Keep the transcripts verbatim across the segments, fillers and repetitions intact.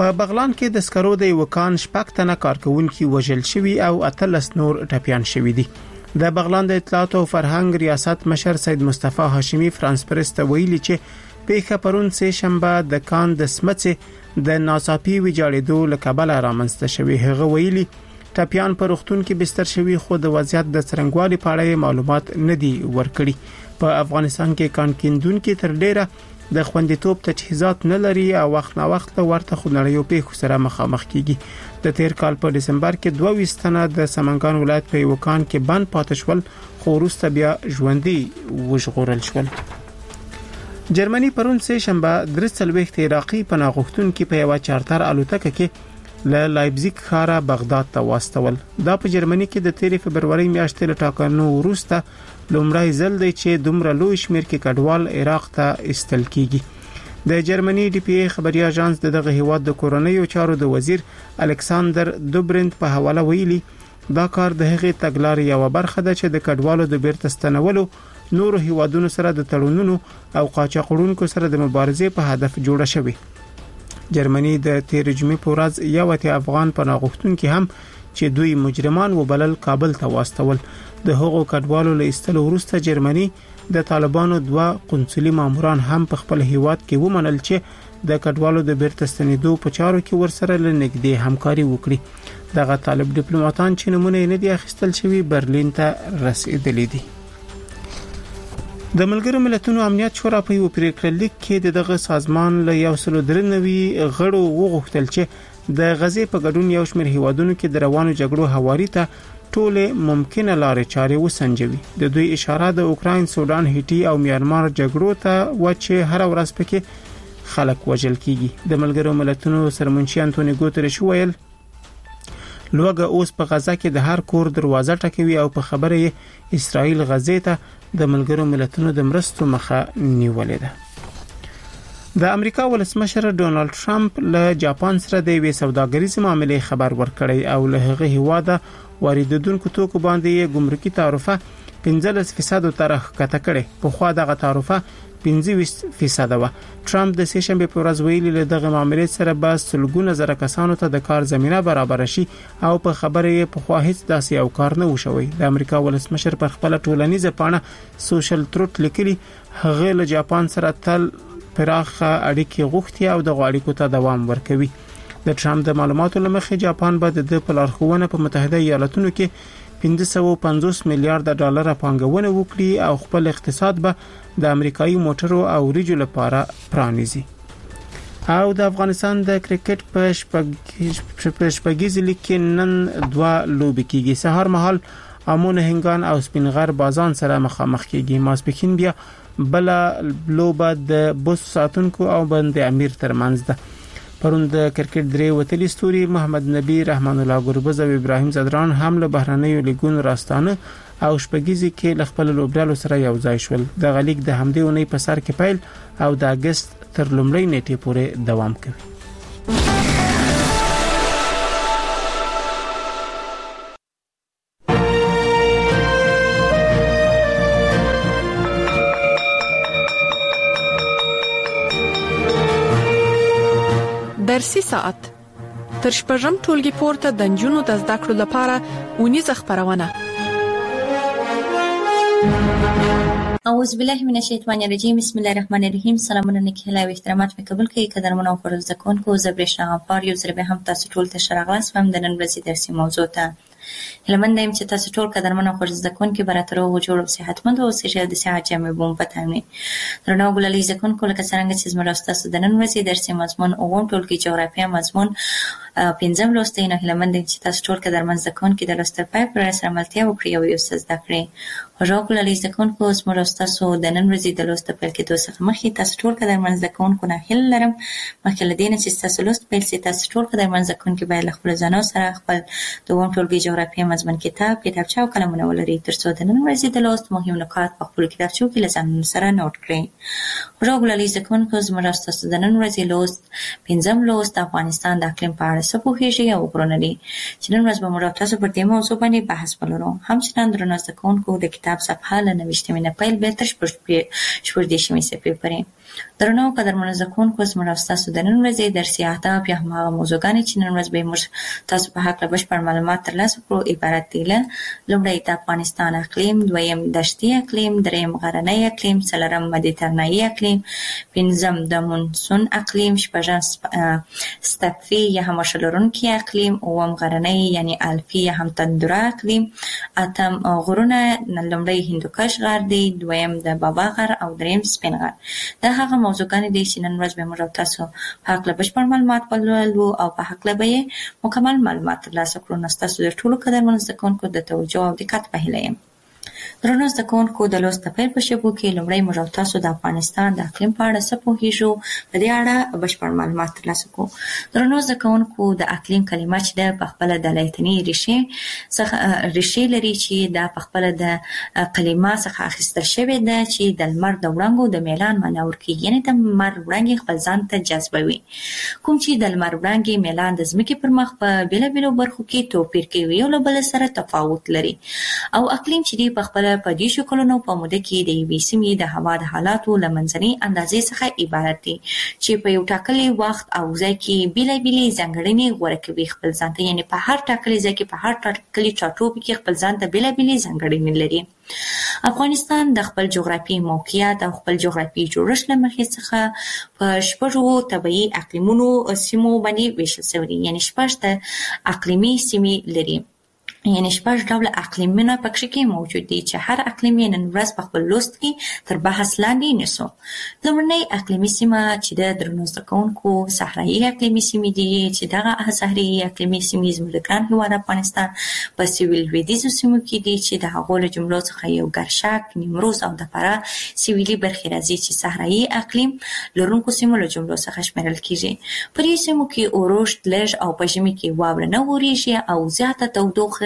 په بغلان کې د سکرو د یو کان شپږ تنه کارکونکي وژل شوي او اتلس نور ټپيان شوي دي. د بغلان د اطلاعات او فرهنګ ریاست مشر سید مصطفی هاشمی فرانس پرس ته ویلي چې پیښه پرون سه شنبه د کان د سمڅې د ناڅاپي ویجاړېدو له کبله رامنځته شوی. هغه ویلي ټپيان په روغتون کې بستر شوي خو د وضعیت د څرنګوالي په اړه معلومات نه دي ورکړي. په افغانستان کې کان کیندونکو تر ډیره د خوندیتوب تجهیزات نه لري او وخت نا وخت ورته خونړیو پیښو سره مخامخ کیږي. د تیر کال په دسمبر کې دوه ویشت تنه د سمنګان ولایت په یو کان کې بند پاتې شول خو وروسته بیا ژوندۍ وژغورل شول. جرمني پرون سه شنبه درې څلوېښت عراقي پناه غوښتونکي په یو چارتر الوتکه کې له لایپزیګ ښاره بغداد ته واستول. دا په جرمني کې د تیر فبرवरी میاشتې له ټاکنو وروسته لومړی ځل دی چې دومره لوی شمېر کې کډوال عراق ته استل کیږي. د جرمني ډي پی ای خبري اژانس دغه هیواد د کورونیو چارو د وزیر الکساندر دوبرنت په حواله ویلي دا کار د هغې تګلارې یو برخه ده چې د کډوالو د بیرته ستنولو نورو هیوادونو سره د تړونونو او قاچاقړونکو سره د مبارزې په هدف جوړه شوې. جرمني د تیر جمعې په ورځ یو اتیا افغان پناه غوښتونکي هم چې دوی مجرمان وبلل کابل ته واستول. د هغو کډوالو له ایستلو وروسته جرمني د طالبانو دوه قونسلي ماموران هم په خپل هیواد کې ومنل چې د کډوالو د بیرته ستنېدو په چارو کې ورسره لنګدې همکاري وکړي. دغه طالب ډیپلوماټان چې نمونه نه دي اخیستل شوی برلین ته رسیدلي دي. د ملګرو ملتونو امنیت شورا په یو پریکړه لیک کې دغه سازمان له یو سل درنوي غړو وغوښتل چې د غزې په ګډون یو شمېر هیوادونو کې د روانو جګړو هواري ته ټوله ممکنه لارې چارې وسنجوي. د دوی اشاره د اوکراین، سودان، هیټي او میانمار جګړو ته و چې هر ورځ پکې خلک وژل کیږي. د ملګرو ملتونو سرمنشي انټونی ګوتریش ویل لوګه اوس په غزه کې د هر کور دروازه ټکوي او په خبره یې اسرائیل غزې ته د ملګرو ملتونو د مرستو مخه نیولې ده. د امریکا ولسمشر ډونالد ټرمپ له جاپان سره د وی سوداګریزې معاملې خبر ورکړی او له هغه هواده واردونکو توکو باندې ګمرکي تعرفه پنځلس فیصد تر ښکته کړي. په خوا دغه تعرفه پنځه فیصد و. ټرمپ د سه شنبه په ورځ ویلي له دغه معاملې سره به سلګونه زره کسانو ته د کار زمينه برابر شي او په خبره یې په خوا هیڅ داسې یو کار نه وشوي. د امریکا ولسمشر پر خپل ټولنیزه پاڼه سوشل تروت لیکلي هغه له جاپان سره تل پراخه اړیکې غوښتي او د اړیکو ته دوام ورکوي. د ټرمپ د معلوماتو لمخې جاپان به د پلارښوونه په متحده ایالاتونو کې پنځه سوه پنځوس میلیارډ ډالر پانګونه وکړي او خپل اقتصاد به د امریکایي موټرو او ریجو لپاره پرانیزي. او د افغانستان د کرکټ په شپږیز لیګ کې نن دوه لوبې کیږي. سهار مهال امون هنګان او سپینغر بازان سره مخامخ کیږي. ماسپښین بیا بل لوبه د بوس ساتونکو او بند امیر ترمنځ ده. پرون د کرکټ درې وتلی ستوري محمد نبی، رحمان الله ګربز او ابراهیم زدران هم له بهرنیو لیګونو راستانه او شپږیزي کې ل خپل لوبډالو سره یو ځای شول. د غلیګ د همدې ونې په سر کې پیل او د اگست تر لومړۍ نیټې پورې دوام کوي. درسي ساعت تر شپږم ټولګي پورته د نجونو د زده کړو لپاره ونیزه خبرونه. اعوذ بالله من الشیطان الرجیم. بسم الله الرحمن الرحیم. سلامونه نیکه او احترامات مې قبول کړئ. قدرمنو او فرض کوونکو زبرشنا غفار یو ځل به هم تاسو ټول ته شراغلاس هم د نن ورځې درسي موضوع ته هلمند ایم چې تاسو ټول قدرمنو او فرض کوونکو براترو او جوړ او صحتمند او سجاد د صحت جامع بوم پتاوي. درنو ګلالي ځکون کوله څنګه چې زموږ تاسو د نن ورځې درسي مضمون او هم ټول کې جغرافیه مضمون پنځم لوستي نه هلمند ایم چې تاسو ټول قدرمن ځکون کې د لوستل پای پر سره ملتیا وکړي او یو څه زده کړئ. هغه ګلالي ځکون کو زموږ تاسو د نن ورځې د لوست په کې دوسه مخې تاسو ټول قدرمن ځکون کو نه هل لرم مخکې لدین چې تاسو لوست په سي تاسو ټول قدرمن ځکون کې باید خپل ځانو سره خپل د هم ټول کې جغرافیه مضمون کتاب کتابچه او قلمونه ولري ترڅو د نن ورځې د لوست مهم نکات په خپل کتابچو کې لازم سره نوٹ کړئ. هغه ګلالي ځکون کو زموږ تاسو د نن ورځې لوست پنځم لوست افغانستان د اقلیم په اړه څه پوهیږي او ورونري چې نن ورځ به موږ تاسو په دې موضوع باندې بحث ولرو. همچنان درنو ځکون کو د کتاب صفحه له نوښتمنه پیل به تر شپږ شپږ دیشمې صفحې پورې درنو قدرمنو زکونکو زموږ تاسو د نن ورځې درسي اهداف یا هم هغه موضوعګانې چې نن ورځ به موږ تاسو په حق له بشپړ معلومات ترلاسه کړو عبارت دي له لومړی د افغانستان اقلیم، دویم دشتي اقلیم، دریم غرنی اقلیم، څلورم مدیترانه‌ای اقلیم، پنځم د مونسون اقلیم، شپږم ستپي یا هم واښه لرونکي اقلیم، اووم غرنی یعنی الپي یا هم تندره اقلیم، اتم غرونه لومړی هندوکش غر دی، دویم د بابا غر او دریم سپین غر. دا هغه موضوعګانې دي چې نن ورځ به موږ تاسو په حق له بشپړ معلومات ولولو او په حق له به مکمل معلومات ترلاسه کړو. نو ستاسو د ټولو قدرمنو زده کوونکو د توجه او دقت په هیله یم. درنو زده کوونکو د لوست د پیل په شیبو کې لومړی موږ تاسو د افغانستان د اقلیم په اړه څه پوهیږو، په دې اړه بشپړ معلومات ترلاسه کوو. درنو زده کوونکو د اقلیم کلمه چې ده په خپله د لاتیني ریښې څخه ریښې لري چې دا په خپله د کلمه څخه اخیستل شوې ده چې د لمر د وړانګو د میلان معنا ورکوي، یعنې د لمر وړانګې خپل ځان ته جذبوي. کوم چې د لمر وړانګې میلان د ځمکې پر مخ په بېلابېلو برخو کې توپیر کوي، یو له بل سره تفاوت لري. او اقلیم چې دی په خپله په دې شکلونو په موده کې د یوې سیمې د هوا د حالاتو له منځنۍ اندازې څخه عبارت دي چې په یو ټاکلي وخت او ځای کې بېلابېلې ځانګړنې غوره کوي خپل ځان ته، یعنې په هر ټاکلي ځای کې په هر ټاکلي ټاټوبي کې خپل ځان ته بېلابېلې ځانګړنې لري. افغانستان د خپل جغرافیایي موقعیت او خپل جغرافیایي جوړښت له مخې څخه په شپږو طبیعي اقلیمونو سیمو باندې ویشل شوی دی، یعنې شپږ د اقلیمي سیمې لري، یعنی شپږ ډوله اقلیمونه پکې کې موجود دي چې هر اقلیم یې نن ورځ په خپل لوست کې تر بحث لاندې نیسو. لومړنۍ اقلیمي سیمه چې د درنو زده کوونکو صحرایي اقلیمي سیمې دي، چې دغه صحرایي اقلیمي سیمې زموږ د ګران هېواد افغانستان په سویل لویدیځو سیمو کې دي چې د هغو له جملو څخه یو ګرشک، نیمروز او د فراه سویلي برخې راځي چې صحرایي اقلیم لرونکو سیمو له جملو څخه شمیرل کېږي. په دې سیمو کې اورښت لږ او په ژمي کې واوره نه اورېږي او زیاته تودوخه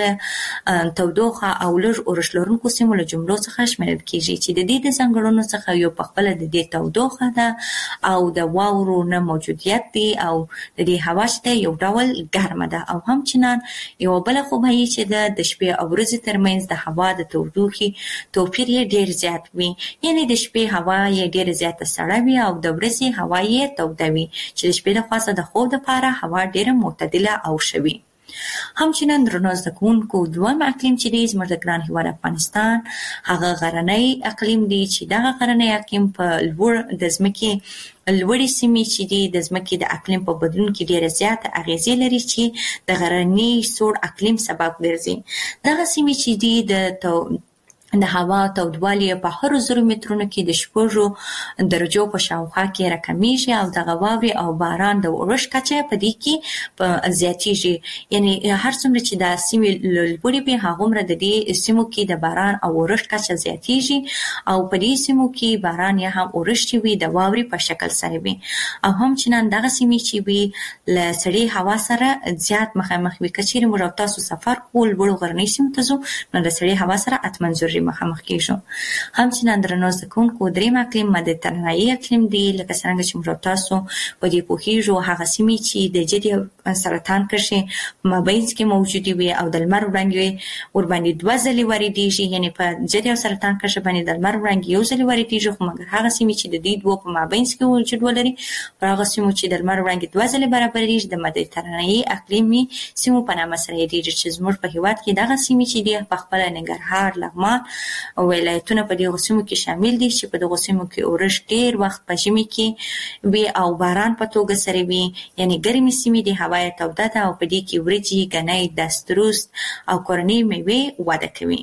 تودوخه او لږ اورښت لرونکو سیمو له جملو څخه شمیرل کېږي چې د دې د ځانګړنو څخه یو په خپله د دې تودوخه ده او د واورو نه موجودیت دی او د دې هوا چې ده یو ډول ګرمه ده او همچنان یوه بله خوبه یې چې ده د شپې او ورځې ترمنځ د هوا د تودوخې توپیر یې ډېر زیات وي، یعنې د شپې هوا یې ډېره زیاته سړه وي او د ورځې هوا یې توده وي چې د شپې د خاصه د خوب دپاره هوا ډېره معتدله او ښه وي. همچنان درنو زده کوونکو دویم اقلیم چې دی زموږ د ګران هېواد افغانستان هغه غرنی اقلیم دی چې دغه غرنی اقلیم په لوړ د ځمکې لوړې سیمې چې دي د ځمکې د اقلیم په بدلون کې ډېره زیاته اغېزې لري چې د غرني سوړ اقلیم سبب ګرځي. دغه سیمې چې دي د د هوا تودوالی په هرو زرو مترونو کې د شپږو درجو په شاوخوا کې راکمیږي او دغه واورې او باران د اورښت کچه په دې کې زیاتیږي، یعنی هر څومره چې د سیمې لوړې وي هغومره د دې سیمو کې د باران او اورښت کچه زیاتیږي او په دې سیمو کې باران یا هم اورښت وي د واورې په شکل سره وي او همچنان دغه سیمې چې وي له سړې هوا سره زیات مخامخ وي. که چیرې موږ تاسو سفر کوو لوړو غرنیو سیمو ته ځو نو د سړې هوا سره حتما ضروري مخامخ کېږو. همچنان درنو زده کوونکو دریم اقلیم مدیترانه‌ای اقلیم دی، لکه څرنګه چې موږ تاسو په دې پوهېږو هغه سیمې چې د جدي سرطان کرښې په مابینځ کې موجودې وي او د لمر وړانګې ورباندې دوه ځلې واردېږي، یعنې په جدي او سرطان کرښه باندې د لمر وړانګې یو ځلې واردېږي، خو مګر هغه سیمې چې د دې دوو په مابینځ کې وجود ولري پر هغه سیمو چې د لمر وړانګې دوه ځلې برابرېږي د مدیترانه‌ای اقلیمي سیمو په نامه سره یادېږي چې زموږ په هېواد کې دغه سیمې چې دي په خپله ننګرهار، لغمان ولایتونه په دغو سیمو کې شامل دي چې په دغو سیمو کې اورښت ډېر وخت په ژمي کې وي او باران په توګه سره وي، یعنې ګرمې سیمې د هوا یې توده ده او په دې کې وریجې، ګنی، دسترست او کورنۍ میوې وده کوي.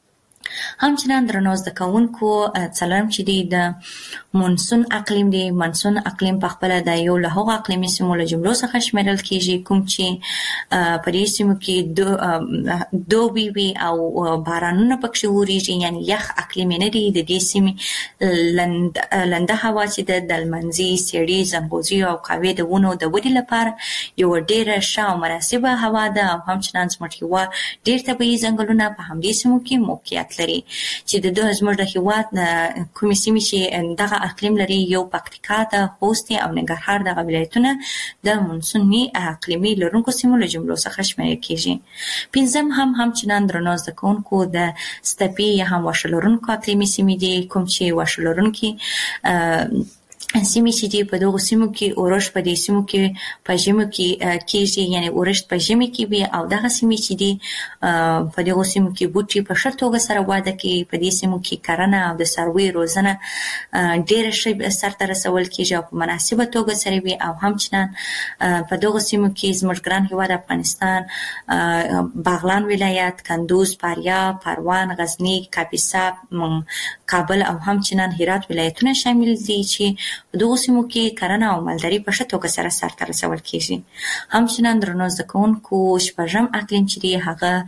همچنان درنو زده کوونکو څلورم چې دی د مونسون اقلیم دی. مونسون اقلیم په خپله د یو له هغو اقلیمي سیمو له جملو څخه شمیرل کېږي کوم چې په دې سیمو کې دوبي وي او بارانونه پکښې اورېږي، یعنې یخ اقلیم نه دی. د دې سیمې لنده هوا چې ده د لمنځي، څېړۍ، ځنغوزیو او قهوې د ونو د ودې لپاره یوه ډېره ښه او مناسبه هوا ده او همچنان زموږ هېواد ډېر طبیعي ځنګلونه په همدې سیمو کې موقعیت لري چې د دوه زموږ د هېواد کومې سیمې چې دغه اقلیم لري یو پکتیکا ده، خوست او ننګرهار دغه ولایتونه د مونسوني اقلیمي لرونکو سیمو له جملو څخه شمیرل کېږي. پنځم هم همچنان درنو زده کوونکو د ستپي یا هم واښه لرونکو اقلیمي سیمې دي کوم چې واښه لرونکي سیمې چې دی په دغه سیمو کې اورش په دې سیمو کې په ژمي کې کېږي، یعنی اورش په ژمي کې وي او دغه سیمې چې دی په دغه سیمو کې بوټي په ښه توګه سره واده کوي. په دې سیمو کې کرنه او د څارویو روزنه ډېره ښه سرته رسول کېږي او په مناسبه توګه سره وي. او همچنان په دغه سیمو کې زموږ ګران هېواد افغانستان بغلان ولایت، کندوز، فاریاب، پروان، غزني، کاپیسا، کابل او همچنان هرات ولایتونه شامل دي چې په دغو سیمو کې کرنه او مالداري په ښه توګه سره سرته رسول کېږي. همچنان درنو زده کوونکو شپږم اقلیم چې دی هغه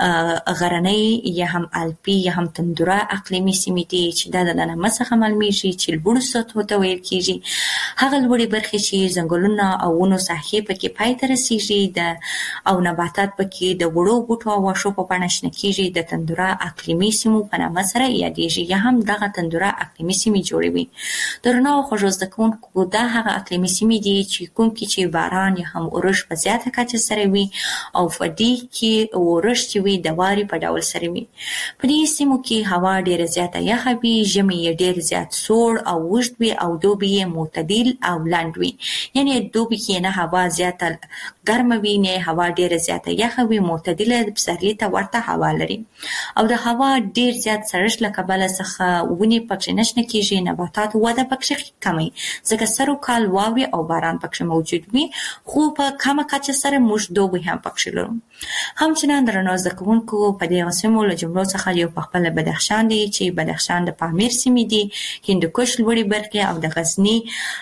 غرنی یا هم الپي یا هم تندوره اقلیمي سیمې دي چې دا د نامه څخه معلومیږي چې لوړو سطحو ته ویل کېږي. هغه لوړې برخې چې ځنګلونه او ونو ساحې پکې پای ته رسېږي د او نباتات پکې د وړو بوټو او واښو په بڼه شنه کېږي د تندوره اقلیمي سیمو په نامه سره یادېږي یا هم دغه تندوره اقلیمي سیمې جوړوي. درنو خوږو زده کوونکو دا هغه اقلیمي سیمې دي چې کوم کې چې باران یا هم اورښت په زیاته کچه سره وي او په دې کې اورښت چې وي د واري په ډول سره وي. په دې سیمو کې هوا ډېره زیاته یخه وي، ژمی یې ډېر زیات سوړ او اوږد وي او دوبی یې معتدل او لنډ وي. یعنې دوبي کې نه هوا زیاته ګرمه وي نه هوا ډېره زیاته یخه وي، معتدله پسرلي ته ورته هوا لري. او د هوا ډېر زیات سړښت له کبله څخه ونې پکې نه شنه کېږي، نباتات وده پکې کموي ځکه سر و کال واورې او باران پکې موجود وي، خو په کمه کچه سره موږ دوبی هم پکې لرو. همچنان درنو زده کوونکو په دې سیمو له جملو څخه یو پخپله بدخشان دی چې بدخشان د پامیر سیمې دي، هندوکش لوړې برخې او د غزني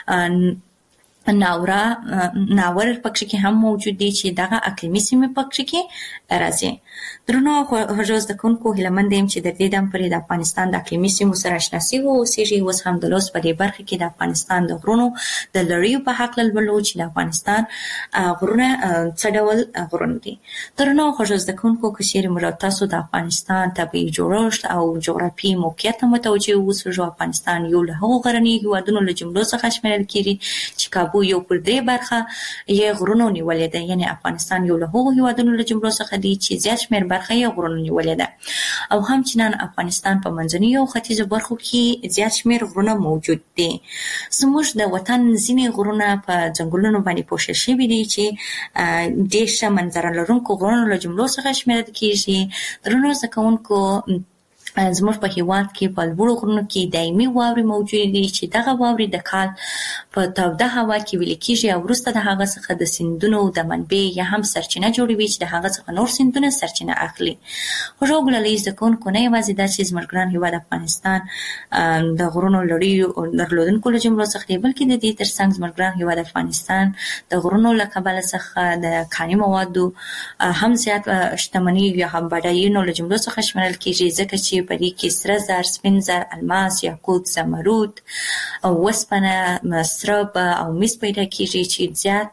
ناوره ناور پکې کې هم موجود دي چې دغه اقلیمي سیمې پکې کې راځي. درنو خوږو زده کوونکو هیله مند یم چې د دې دم پورې د افغانستان د اقلیمي سیمو سره اشنا سوي واوسېږئ. اوس هم د لوست په دې برخه کې د افغانستان د غرونو د لړیو په هکله لولو چې د افغانستان غرونه څه ډول غرونه دي. درنو خوږو زده کوونکو که چیرې موږ تاسو د افغانستان طبیعي جوړښت او جغرافیایي موقعیت ته متوجه اوسئ. افغانستان یو له هغو غرنیو هېوادونو له جملو څخه شمیرل کېږي چې کابو یو پر درې برخه یې غرونو نیولې ده، یعنې افغانستان یو له هغو هېوادونو له جملو څخه دی چې زیات شمېر برخه یې غرونو نیولې ده. او همچنان افغانستان په منځنیو او ختیځو برخو کې زیات شمېر غرونه موجود دي. زموږ د وطن ځینې غرونه په ځنګلونو باندې پوښل شوي دي چې ډېر ښه منظره لرونکو غرونو له جملو څخه شمېرل کېږي. درنو زده کوونکو زموږ په هېواد کې په لوړو غرونو کې دایمي واورې موجودې دي چې دغه واورې د کال په توده هوا کې ویلې کېږي او وروسته د هغه څخه د سیندونو د منبع یا هم سرچینه جوړوي چې د هغه څخه نور سیندونه سرچینه اخلي. خوږو ګلالۍ زده کوونکو نه یوازې دا چې زموږ ګران هېواد افغانستان د غرونو لړیو درلودونکو له جملو څخه دی، بلکې د دې تر څنګ زموږ ګران هېواد افغانستان د غرونو له کبله څخه د کاني موادو هم زیات شتمني یا هم بډایینو له جملو څخه شمېرل کېږي ځکه چې په دې کې سره زر، سپین زر، الماس، یاقوت، زمرود، وسپنه، سرب او مس پیدا کېږي چې زیات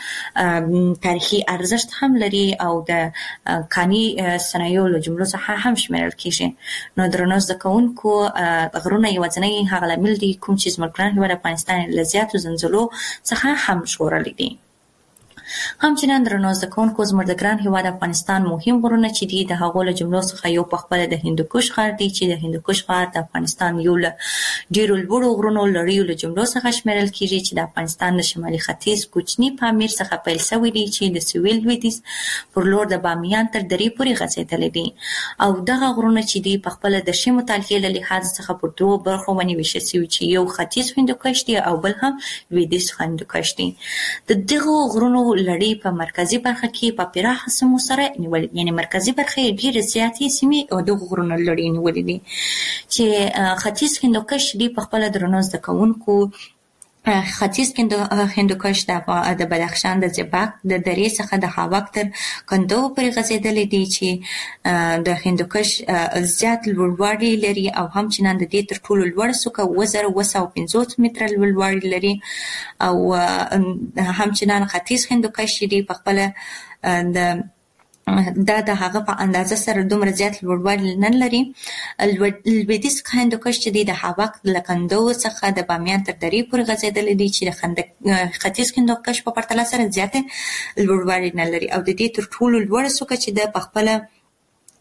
تاریخي ارزښت هم لري او د کاني صنایعو له جملو څخه هم شمېرل کېږي. نو درنو زده کوونکو غرونه یوازینی هغه لامل دي کوم چې زموږ ګران هېواد افغانستان له زیاتو زلزلو څخه هم ژغورلی دي. همچنان درنو زده کوونکو زموږ د ګران هېواد افغانستان مهم غرونه چې دي د هغو له جملو څخه یو پخپله د هندوکش غر دی چې د هندوکش غر د افغانستان یو له ډېرو لوړو غرونو لړیو له جملو څخه شمېرل کېږي چې د افغانستان د شمالي ختیځ کوچني پامیر څخه پیل شوی دی چې د سویل لویدیځ پر لور د بامیان تر درې پورې غځېدلی دی. او دغه غرونه چې دي پخپله د ښې مطالعې له لحاظ څخه پر دوو برخو باندې ویشل شوي چې یو ختیځ هندوکش دی او بل هم لویدیځ هندوکش دی. د دغو غرونو لړۍ په مرکزي برخه کې په پراخه سیمو سره نیولې، یعنې مرکزي برخه یې ډېرې زیاتې سیمې او دغو غرونو لړۍ نیولې دي چې ختیځ هندوکش دی پخپله درنو زده کوونکو ختیځ هندوکش د بدخشان د زیباک د درې څخه د هاوک تر کندو پورې غځېدلی دی چې د هندوکش زیات لوړوالی لري او همچنان د دې تر ټولو لوړه څوکه اووه زره اووه سوه پنځوس متره لوړوالی لري. او همچنان ختیځ هندوکش چې دی پخپله د دا د هغه په اندازه سره دومره زیات لوړوالی نه لري. لویدیځ هندوکش چې دی د هاوک له کندو څخه د بامیان تر درې پورې غځېدلی دی چې د ختیځ هندوکش په پرتله سره زیاته لوړوالی نه لري. او د دې تر ټولو لوړه څوکه چې ده پخپله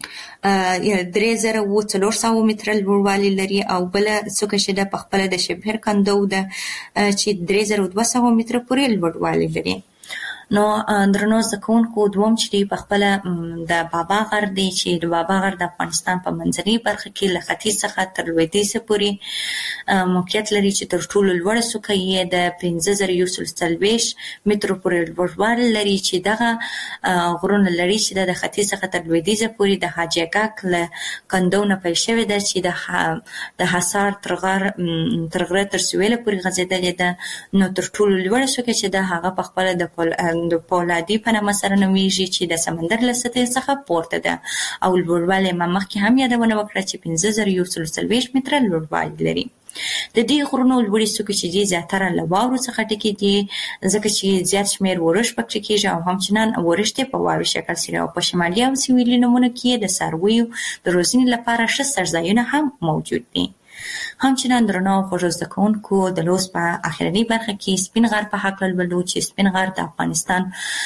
درې زره اووه څلور سوه متره لوړوالی لري او بله څوکه چې ده پخپله د شبهر کندو ده چې درې زره دوه سوه متره پورې لوړوالی لري. نو درنو زده کوونکو دوم چې دی پخپله د بابا غر دی چې د بابا غر د افغانستان په منځنۍ برخه کې له ختیځ څخه تر لویدیځه پورې موقعیت لري چې تر ټولو لوړه څوکه یې د پنځه زره یو سل څلوېښت مترو پورې لوړوالی لري چې دغه غرونه لري چې د ختیځ څخه تر لویدیځه پورې د حاجي ګک له کندو نه پیل شوې ده چې د د حصار تر غر تر غره تر سویله پورې غځېدلې ده. نو تر ټولو لوړه څوکه چې ده هغه پخپله د د پولادي په نامه سره نومیږي چې د سمندر له سطحې څخه پورته ده او لوړوالی ما مخکې هم یادونه وکړه چې پنځه زره یو سل څلوېښت متره لوړوالی لري. د دې غرونو لوړې څوکې چې دي زیاتره له واورو څخه ډکې دي ځکه چې زیات شمېر ورش پکې کېږي او همچنان ورش یې په واوري شکل سره او په شمالي او سویلي نمونو کې د څارویو د روزنې لپاره ښه څړځایونه هم موجود دي. همچنان درنو خوږو زده کوونکو د لوست په اخرنۍ برخه کې سپین غر په هکله لولو چې سپین غر د افغانستان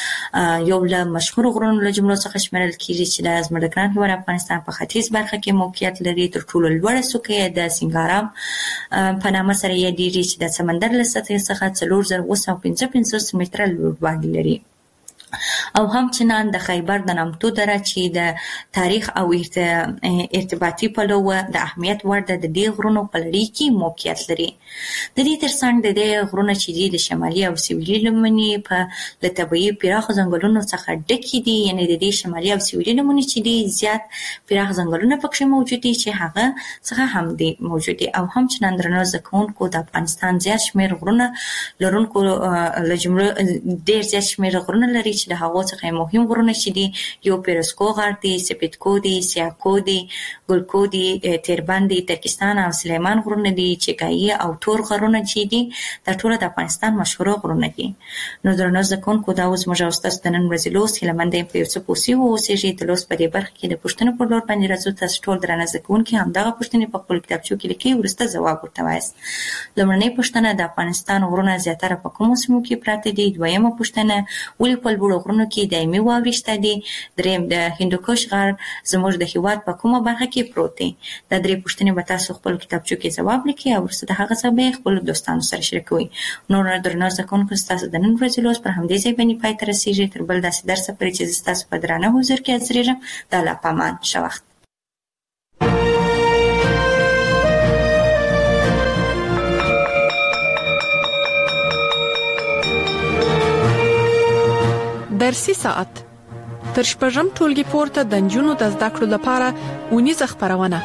یو له مشهورو غرونو له جملو څخه شمیرل کېږي چې د زموږ د ګران هېواد افغانستان په ختیځ برخه کې موقعیت لري. تر ټولو لوړه څوکه یې د سنګارام په نامه سره یادېږي چې د سمندر له سطحې څخه څلور زره اوه سوه پنځه پنځوس متره لوړوالی لري. او همچنان د خیبر د نامتو دره چې د تاریخ او ارتباطي پلوه د اهمیت وړ ده د دې غرونو په لړۍ کې موقعیت لري. د دې ترڅنګ د دې غرونه چې دي د شمالي او سویلي لمنې په له طبیعي پراخو ځنګلونو څخه ډکې دي، یعنې د دې شمالي او سویلي لمنې چې دي زیات پراخ ځنګلونه پکښې موجود دي چې هغه څخه هم دي موجود دي. او همچنان درنو زده کوونکو د افغانستان زیات شمېر غرونه لرونکو له جملو ډېر زیات شمېر غرونه لري چې د هغو څخه مهم غرونه چې دي یو پیروسکو غر دی، سپیدکو دی، سیاکو دی، ګلکو دی، تیربند دی، ترکستان او سلیمان غرونه دي، چګایي او تور غرونه چې دي دا ټول د افغانستان مشهور غرونه دي. نو درنو زده کوونکو دا اوس موږ او ستاسو د نن ورځې لوست هیله مند یم په یو څه پوه سوي واوسېږئ. د لوست په دې برخه کې د پوښتنو پر لور باندې راځو. تاسو ټول درانه زده کوونکي همدغه پوښتنې په خپلو کتابچو کې لیکئ، وروسته ځواب ورته وایاست. لومړنۍ پوښتنه د افغانستان غرونه زیاتره په کومو سیمو کې پراته دي؟ دویمه پوښتنه ولې په لوړو غرونو کې دایمي واورې شته دي؟ دریم د هندوکش غر زموږ د هېواد په کومه برخه کې پروت دی؟ دا درې پوښتنې به تاسو خپلو کتابچو کې ځواب لیکئ او وروسته د هغه څخه به یې خپلو دوستانو سره شریکوئ. نور درنو زده کوونکو ستاسو د نن ورځې لوست پر همدې ځای باندې پای ته رسېږي. تر بل داسې درسه پورې چې زه ستاسو په درانه حضور کې حاضرېږم، د الله په امان. ښه وخت. درسي ساعت تر شپږم ټولګي پورته د نجونو د زده کړو لپاره اونیزه خپرونه.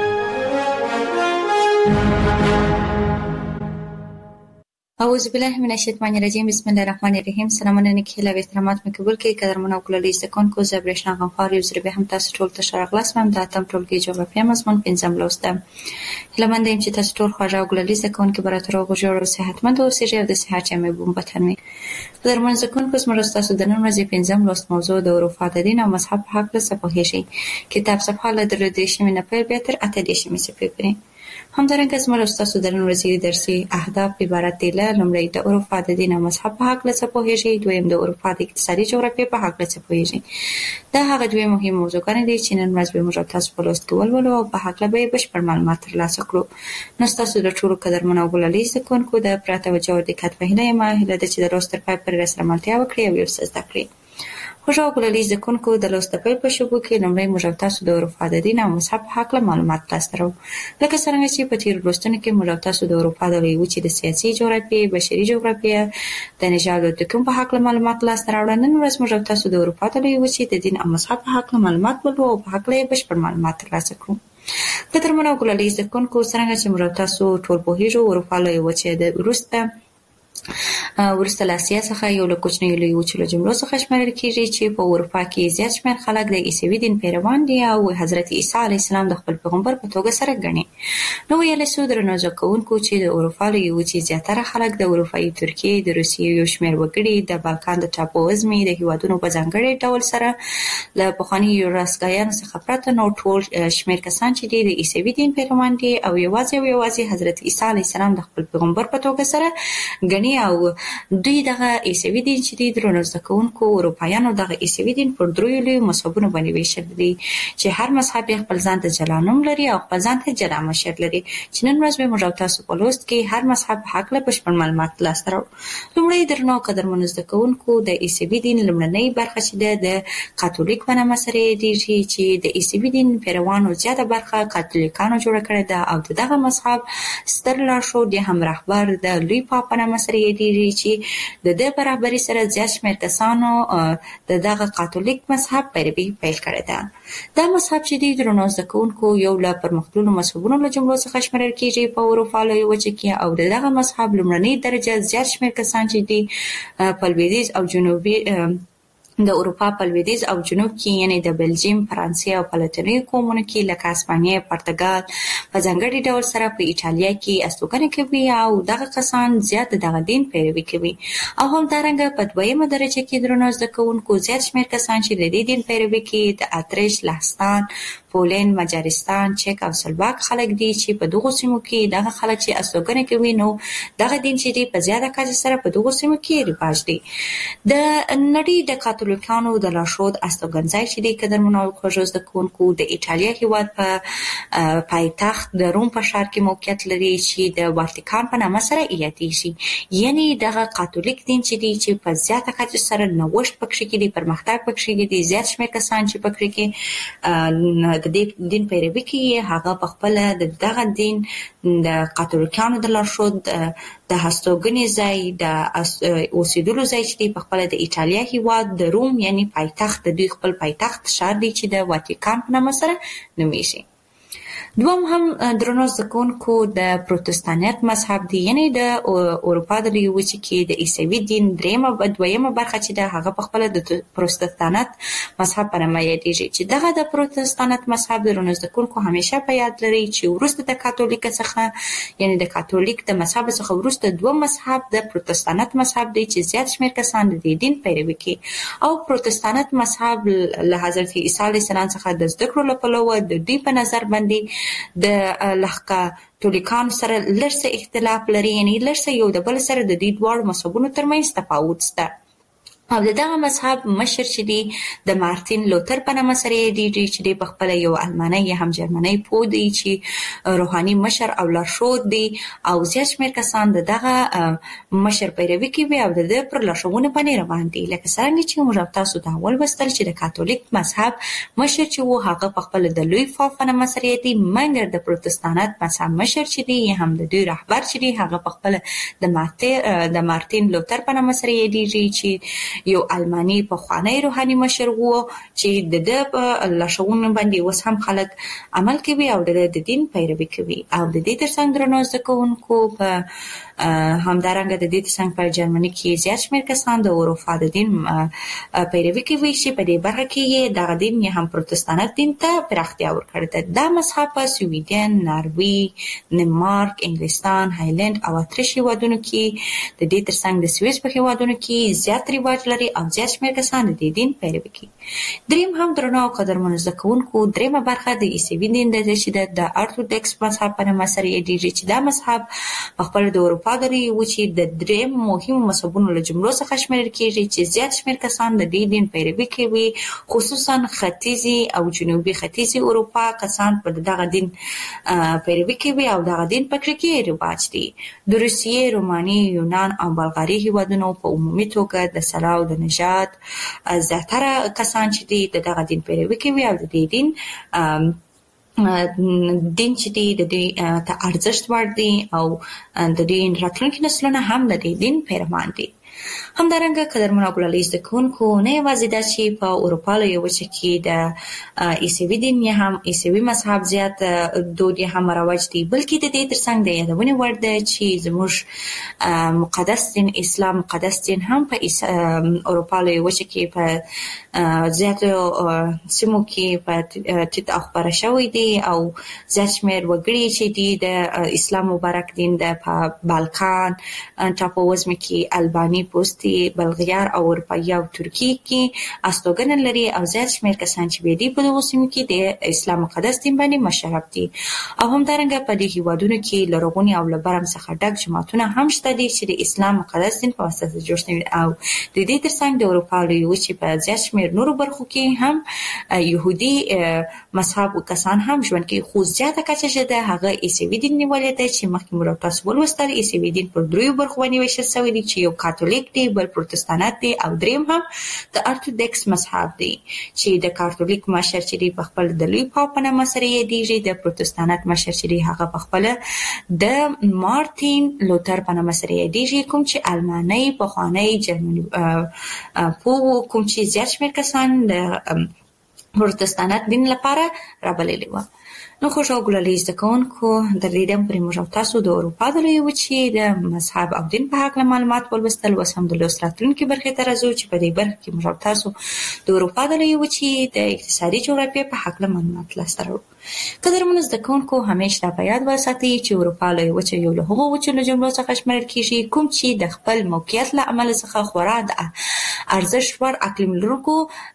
اعوذ بالله من الشیطان الرجیم. بسم الله الرحمن الرحیم. سلامونه نیکی له احترامات مې قبول کړئ. قدرمن او کلالي زده کوونکو، زه برېښنا غمخوار یو ځل بیا هم تاسو ټول ته ښه راغلاست وایم. د اتم ټولګي جغرافیه مضمون پنځم لوست ده. هیله مند یم چې تاسو ټول خوږه او کلالي زده کوونکي به راته روغ او جوړ او صحتمند اوسئ او د صحت جامې به مو په تن وي. قدرمن زده کوونکو، زموږ ستاسو د نن ورځې پنځم لوست موضوع د عرف دین او مذهب په هکله څه پوهېږئ. کتاب صفحه له درې دېرشمې نه پیل بیا تر اته دېرشمې صفحې پورې. همدارنګه زموږ ستاسو د نن ورځې درسي اهداف عبارت دي له: لومړی د عرف د دین او مذهب په هکله څه پوهېږئ، دویم د عرف د اقتصادي جغرافیې په هکله څه پوهېږئ. دا هغه دوې مهم موضوعګانې دي چې نن ورځ به موږ تاسو په لوست کې ولولو او په هکله به یې بشپړ معلومات ترلاسه کړو. نو ستاسو د ټولو قدرمنو او ګلالي زده کوونکو د پوره توجه او دقت په هیله یم. هیله ده چې د لوست تر پای پورې راسره ملتیا وکړئ او یو څه زده کړئ. خوږو او ګلالي زده کوونکو، د لوست د پیل په شروع کې لومړی موږ او تاسو د عرف د دین او مذهب په هکله معلومات لاسته راوړو. لکه څرنګه چې په تېرو لوستونو کې موږ او تاسو د اروپا د لویې وچې د سیاسي جغرافیې، بشري جغرافیې، د نژاد او توکم په هکله معلومات لاسته راوړل. نن ورځ موږ او تاسو د اروپا د لویې وچې د دین او مذهب په هکله معلومات ولولو او په هکله یې بشپړ معلومات ترلاسه کړو. قدرمنو او ګلالي زده کوونکو، څرنګه چې موږ او تاسو ټول پوهېږو، اروپا لویې وچې د وروسته وروسته له اسیا څخه یو له کوچنیو لویو وچو له جملو څخه شمېرل کېږي چې په اروپا کې زیات شمېر خلک د عیسوي دین پیروان دي او حضرت عیسی علیه السلام د خپل پیغمبر په توګه سره ګڼي. نو ویلی سو درنو زده کوونکو چې د اروپا لویې وچې زیاتره خلک د اروپایي ترکیې، د روسیې یو شمېر وګړي، د بالکان د ټاپو وزمې د هېوادونو په ځانګړي ډول سره له پخواني یوګاسلاویانو څخه پرته نور ټول شمېر کسان چې دي د عیسوي دین پیروان دي او یوازې او یوازې حضرت عیسی علیه السلام د خپل پیغمبر په توګه سره ګڼي او دوی دغه عیسوي دین چې دی درنو زده کوونکو اروپایانو دغه عیسوي دین پر دریو لویو مذهبونو باندې ویشل دي چې هر مذهب خپل ځان ته جلا نوم لري او خپل ځان ته جلا مشر لري چې نن ورځ به موږ تاسو په لوست کې هر مذهب حق له بشپړ معلومات لاسته راوړو. لومړی درنو قدرمنو زده کوونکو د عیسوي دین لومړنۍ برخه چې ده د کاتولیک په نامه سره یادېږي چې د عیسوي دین پیروانو زیاته برخه کاتولیکانو جوړه کړې ده او دغه مذهب ستر لارښود یا هم رهبر د لوی پاپ په نامه سره یادېږي چې د ده په رهبرۍ سره زیات شمېر کسانو د دغه کاتولیک مذهب پیروي پیل کړې ده. دا مذهب چې دی درنو زده کوونکو یو له پرمختللو مذهبونو له جملو څخه شمېرل کېږي په اروپا لویه وچه کې او د دغه مذهب لومړنۍ درجه زیات شمېر کسان چې دي په لویدیځ او جنوبي د اروپا په لویدیځ او جنوب کې یعنی د بلجیم، فرانسې او په لاتیني قومونو کې لکه اسپانیا، پرتګال په ځانګړي ډول سره په ایټالیا کې استوګنه کوي او دغه کسان زیات دغه دین پیروي کوي. او همدارنګه په دویمه درجه کې درنو زده کوونکو زیات شمېر کسان چې د دې دین پیروي کوي د اتریش، لهستان، پولند، مجارستان، چک او سلواک خلک دي چې په دغو سیمو کې دغه خلک چې استوګنه کوي نو دغه دین چې دی په زیاته کچه سره په دغو سیمو کې رواج دی. د نړۍ د کاتولیکانو د لارښود استوګنځای چې دی قدرمنو او خوږو زده کوونکو د ایټالیا هېواد په پایتخت د روم په ښار کې موقعیت لري چې د واتیکان په نامه سره یادېږي. یعنی دغه کاتولیک دین چې دی چې په زیاته کچه سره نوښت پکښې کې دی، پرمختګ پکښې کې دی، زیات شمېر کسان چې پکښې کې د دې دین پیروي کوي هغه په خپله د دغه دین د کاتولیکانو د لارښود د هستوګنې ځای د اوسېدلو ځای چې دی په خپله د ایټالیا هېواد د روم یعنی پایتخت د دوی خپل پایتخت ښار دی چې د واتیکان په نامه سره نومیږي. دوم هم درنو زده کوونکو د پروتستانت مذهب دی یعنی د اروپا د لویې وچې کې د عیسوي دین درېیمه دویمه برخه چې ده هغه په خپله د پروتستانت مذهب په نامه یادېږي چې دغه د پروتستانت مذهب درنو زده کوونکو همیشه په یاد لري چې وروسته د کاتولیک څخه یعنی د کاتولیک د مذهب څخه وروسته دوم مذهب د پروتستانت مذهب دی چې زیات شمېر کسان د دې دین پیروي کوي. او پروتستانت مذهب له حضرت عیسی علیه السلام څخه د زده کړو له پلوه د دوی په نظر باندې د کاتولیکانو سره لږ څه اختلاف لري یعنی لږ څه یو د بل سره د دې دواړو مذهبونو ترمنځ تفاوت شته. او د دغه مذهب مشر چې دی د مارتین لوتر په نامه سره یادېږي چې دی په خپله یو المانی یا هم جرمنی پوه دی چې روحاني مشر او لارښود دی او زیات شمېر کسان د دغه مشر پیروي کوي او د ده پر لارښوونو باندې روان دي. لکه څرنګه چې موږ تاسو ته اول لوستل چې د کاتولیک مذهب مشر چې و هغه په خپله د لوی پاپ په نامه سره یادېږي، مګر د پروتستانت مذهب مشر چې دی یا هم د دوی رهبر چې دی هغه په خپله د مارتین لوتر په نامه سره یادېږي چې یو المانی پخوانی روحاني مشر و چې د ده په لارښوونو باندې اوس هم خلک عمل کوي او د د دین پیروي کوي. او د دې ترڅنګ درنو زده کوونکو په همدارنګه د دې ترڅنګ په جرمني کې زیات شمېر کسان د اروپا د دین پیروي کوي چې په دې برخه کې یې دغه دین یا هم پروتستانت دین ته پراختیا ورکړې ده. دا مذهب په سویډن، ناروی، دنمارک، انګلستان، هالند او اتریش هېوادونو کې د دې ترڅنګ د سویس په هېوادونو کې زیات رواج لري او زیات شمېر کسان د دې دین پیروي کوي. دریم هم درنو او قدرمنو زده کوونکو درېیمه برخه د عیسوي دین ده چې د ارتودوکس مذهب په نامه سره یادېږي چې دا مذهب په خپله د اروپا د لویې وچې د درېیم مهمو مذهبونو له جملو څخه شمېرل کېږي چې زیات شمېر کسان د دې دین پیروي کوي، خصوصا ختیځي او جنوبي ختیځي اروپا کسان په دغه دین پیروي کوي او دغه دین پکې کې رواج دی. د روسیې، روماني، یونان او بلغاري هېوادونو په عمومي توګه د سلا او د نژاد زیاتره کسان چې دي د دغه دین پیروي کوي او د دې دین دین چې دی د دې ته ارزښت وړ دی او د دې راتلونکي نسلونه هم د دې دین پیروان دي. همدارنګه قدرمنو او ګلالي زده کوونکو نه یوازې دا چې په اروپا لویه وچه کې د عیسوي دین یا هم عیسوي مذهب زیات دود یا هم رواج دی، بلکې د دې ترڅنګ د یادونې وړ ده چې زموږ مقدس دین اسلام مقدس دین هم په اروپا لویه وچه کې په زیاتو سیمو کې په ټیټ او خپاره شوی دی او زیات شمېر وګړي چې دي د اسلام مبارک دین د په بالکان ټاپووزمې کې الباني پوستي بلغیار او اروپایي او ترکی کې استوګنه لري او زیات شمېر کسان چې به دي په دغو سیمو کې د اسلام مقدس دین باندې مشرف دي او همدارنګه په دې هیوادونو کې لرغوني او لبرم څخه ډک جماعتونه هم شته دي چې د اسلام مقدس دین په واسطه جوړ شوي او د دې ترڅنګ د اروپا لویې وچې په زیات شمېر نورو برخو کې هم یهودي مذهب کسان هم ژوند کوي خو زیاته کچه چې ده هغه عیسوي دین نیولی دی چې مخکې مو تاسو ولوستل عیسوي دین پر دریو برخو باندې ویشل شوی دی چې یو کاتولیک دی بل پروتستانت دی او دریم هم د ارتودکس مذهب دی چې د کاتولیک مشر چې دی په خپل د لوی پاپ په نامه سره یادیږي د پروتستانت مشر چې دی هغه په خپل د مارتین لوتر په نامه سره یادیږي کوم چې الماني پخوانی جرمني په کوم چې زیات شمېر کسان د پروتستانت دین لپاره رابللي وو. نو خوشو ګلالي زده کوونکو د لیدم پرې موږ تاسو د اروپا د لویې وچې د مذهب او دین په هکله معلومات ولوستل اوس هم د لوست راتلونکي برخې ته راځو چې په دې برخه کې موږ تاسو د اروپا د لویې وچې د اقتصادي جغرافیې په هکله معلومات لاسته راوړو. قدرمنو زده کوونکو همیشه دا په یاد وساتئ چې اروپا لویې وچه یو له هغو وچو له جملو څخه شمېرل کېږي کوم چې د خپل موقعیت له امله څخه خورا د ارزښت وړ اقلیم لرونکو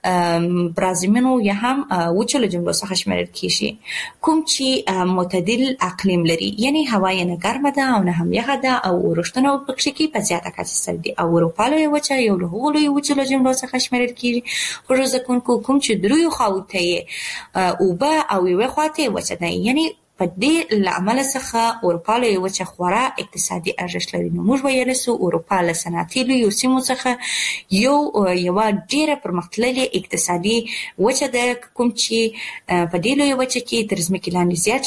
برازیمینو یا هم وچو له جملو څخه شمېرل کېږي کوم چې معتدل اقلیم لري یعنی هوا یې نه ګرمه ده او نه هم یخه ده او اورښتونه پکې کې په زیاته کچه سره دي او اروپا لویې وچه یو له هغو لویو وچو له جملو څخه شمېرل کېږي خو زده کوونکو کوم چې دریو خواوو ته یې اوبه او یوې خواته وچه ده یعنی په دې له امله څخه اروپا لویې وچه خورا اقتصادي ارزښت لري نو موږ ویلی سو اروپا له صنعتي لویو سیمو څخه یو یوه ډېره پرمختللې اقتصادي وچه ده کوم چې په دې لویې وچه کې تر ځمکې لاندې زیات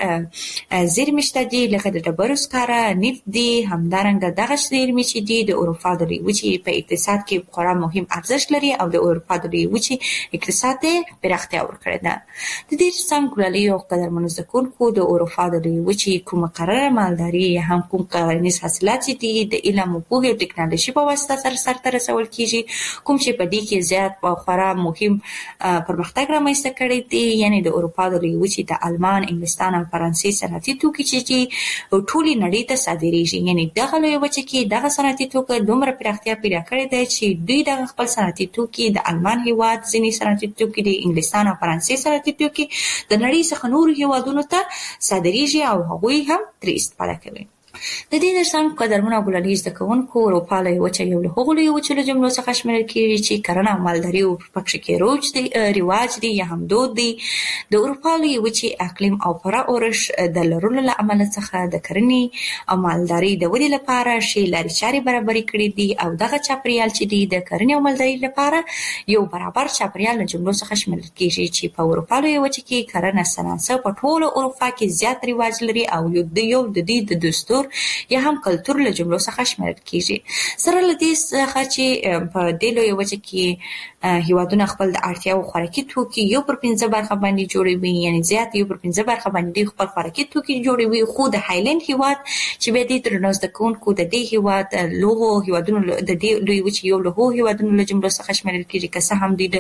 شمېر زیرمې شته دي لکه د ډبرو سکاره نفت دي همدارنګه دغه زیرمې چې دي د اروپا د لویې وچې په اقتصاد کې خورا مهم ارزښت لري او د اروپا د لویې وچې اقتصاد ته پراختیا ورکړې ده. د دې څنګ ګلالي او قدرمنو زده کوونکو د اروپا د لویې وچې کوم مقرره مالداري یا هم کوم کرنیز حاصلات چې دي د علم او پوهې او ټکنالوژي په واسطه سره سرته رسول کېږي کوم چې په دې کې زیات په خورا مهم پرمختګ رامنځته کړی دی یعنی د اروپا د لویې وچې د المان انګلستان او فرانسې صنعتي توکي چې دي ټولې نړۍ ته صادریږي یعنی دغه لویې وچه کې دغه صنعتي توکي دومره پراختیا پیدا کړې ده چې دوی دغه خپل صنعتي توکي د المان هیواد ځینې صنعتي توکي د انګلستان او فرانسې صنعتي توکي د نړۍ څخه نورو هیوادونو ته صادریږي او هغوی هم ترې استفاده کوي. د دې ترڅنګ قدرمنو او ګلالي زده کوونکو اروپا لویې وچه یو له هغو لویو وچو له جملو څخه شمېرل کېږي چې کرنه او مالداري پکې کې روج دی رواج دی یا هم دود دی. د اروپا لویې وچې اقلیم او پوره اورښت د لرلو له امله څخه د کرنې او مالداري د ودې لپاره ښې لارې چارې برابرې کړې دي او دغه چاپیریال چې دی د کرنې او مالداري لپاره یو برابر چاپیریال له جملو څخه شمېرل کېږي چې په اروپا لویې وچه کې کرنه صنعت په ټوله اروپا کې زیات رواج لري او یو د یو د دې د دستور یا هم کلتور له جملو څخه شمېرل کېږي. سره له دې څخه چې په دې لویې وچه کې هیوادونه خپل د اړتیاوو خوراکي توکي یو پر پنځه برخه باندې جوړوي یعنی زیات یو پر پنځه برخه باندې خپل خوراکي توکي جوړوي خو د هایلند هیواد چې بیا دې درنو زده کوونکو د دې هیواد لوغو هیوادونو د دې لویې وچې یو له هغو هیوادونو له جملو څخه شمېرل کېږي که څه هم دوی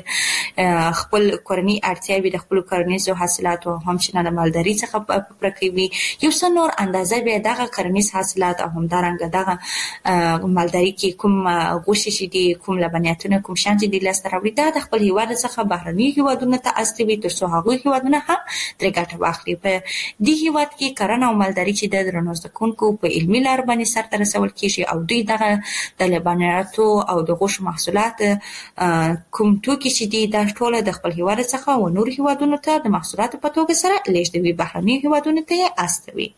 د خپل کورني اړتیاوې د خپلو کرنیزو حاصلاتو او همچنان د مالداري څخه پوره کوي یو څه نور اندازه بیا دغه کرنیز حاصلات او همدارنګه دغه مالداري کې کوم غوښې چې دي کوم لبنیاتونه کوم شیان چې دي لاسته راوړي دا د خپل هیواد څخه بهرني هیوادونو ته استوي تر څو هغوی هیوادونه هم ترې ګټه واخلي. په دې هیواد کې کرنه او مالداري چې د درنو زده کوونکو په علمي لار باندې سرته رسول کېږي او دوی دغه د لبنیاتو او د غوښو محصولات کوم توکي چې دي دا ټوله د خپل هیواد څخه و نور هیوادونو ته د محصولاتو په توګه سره لیږدوي بهرني هیوادونو ته یې استوي.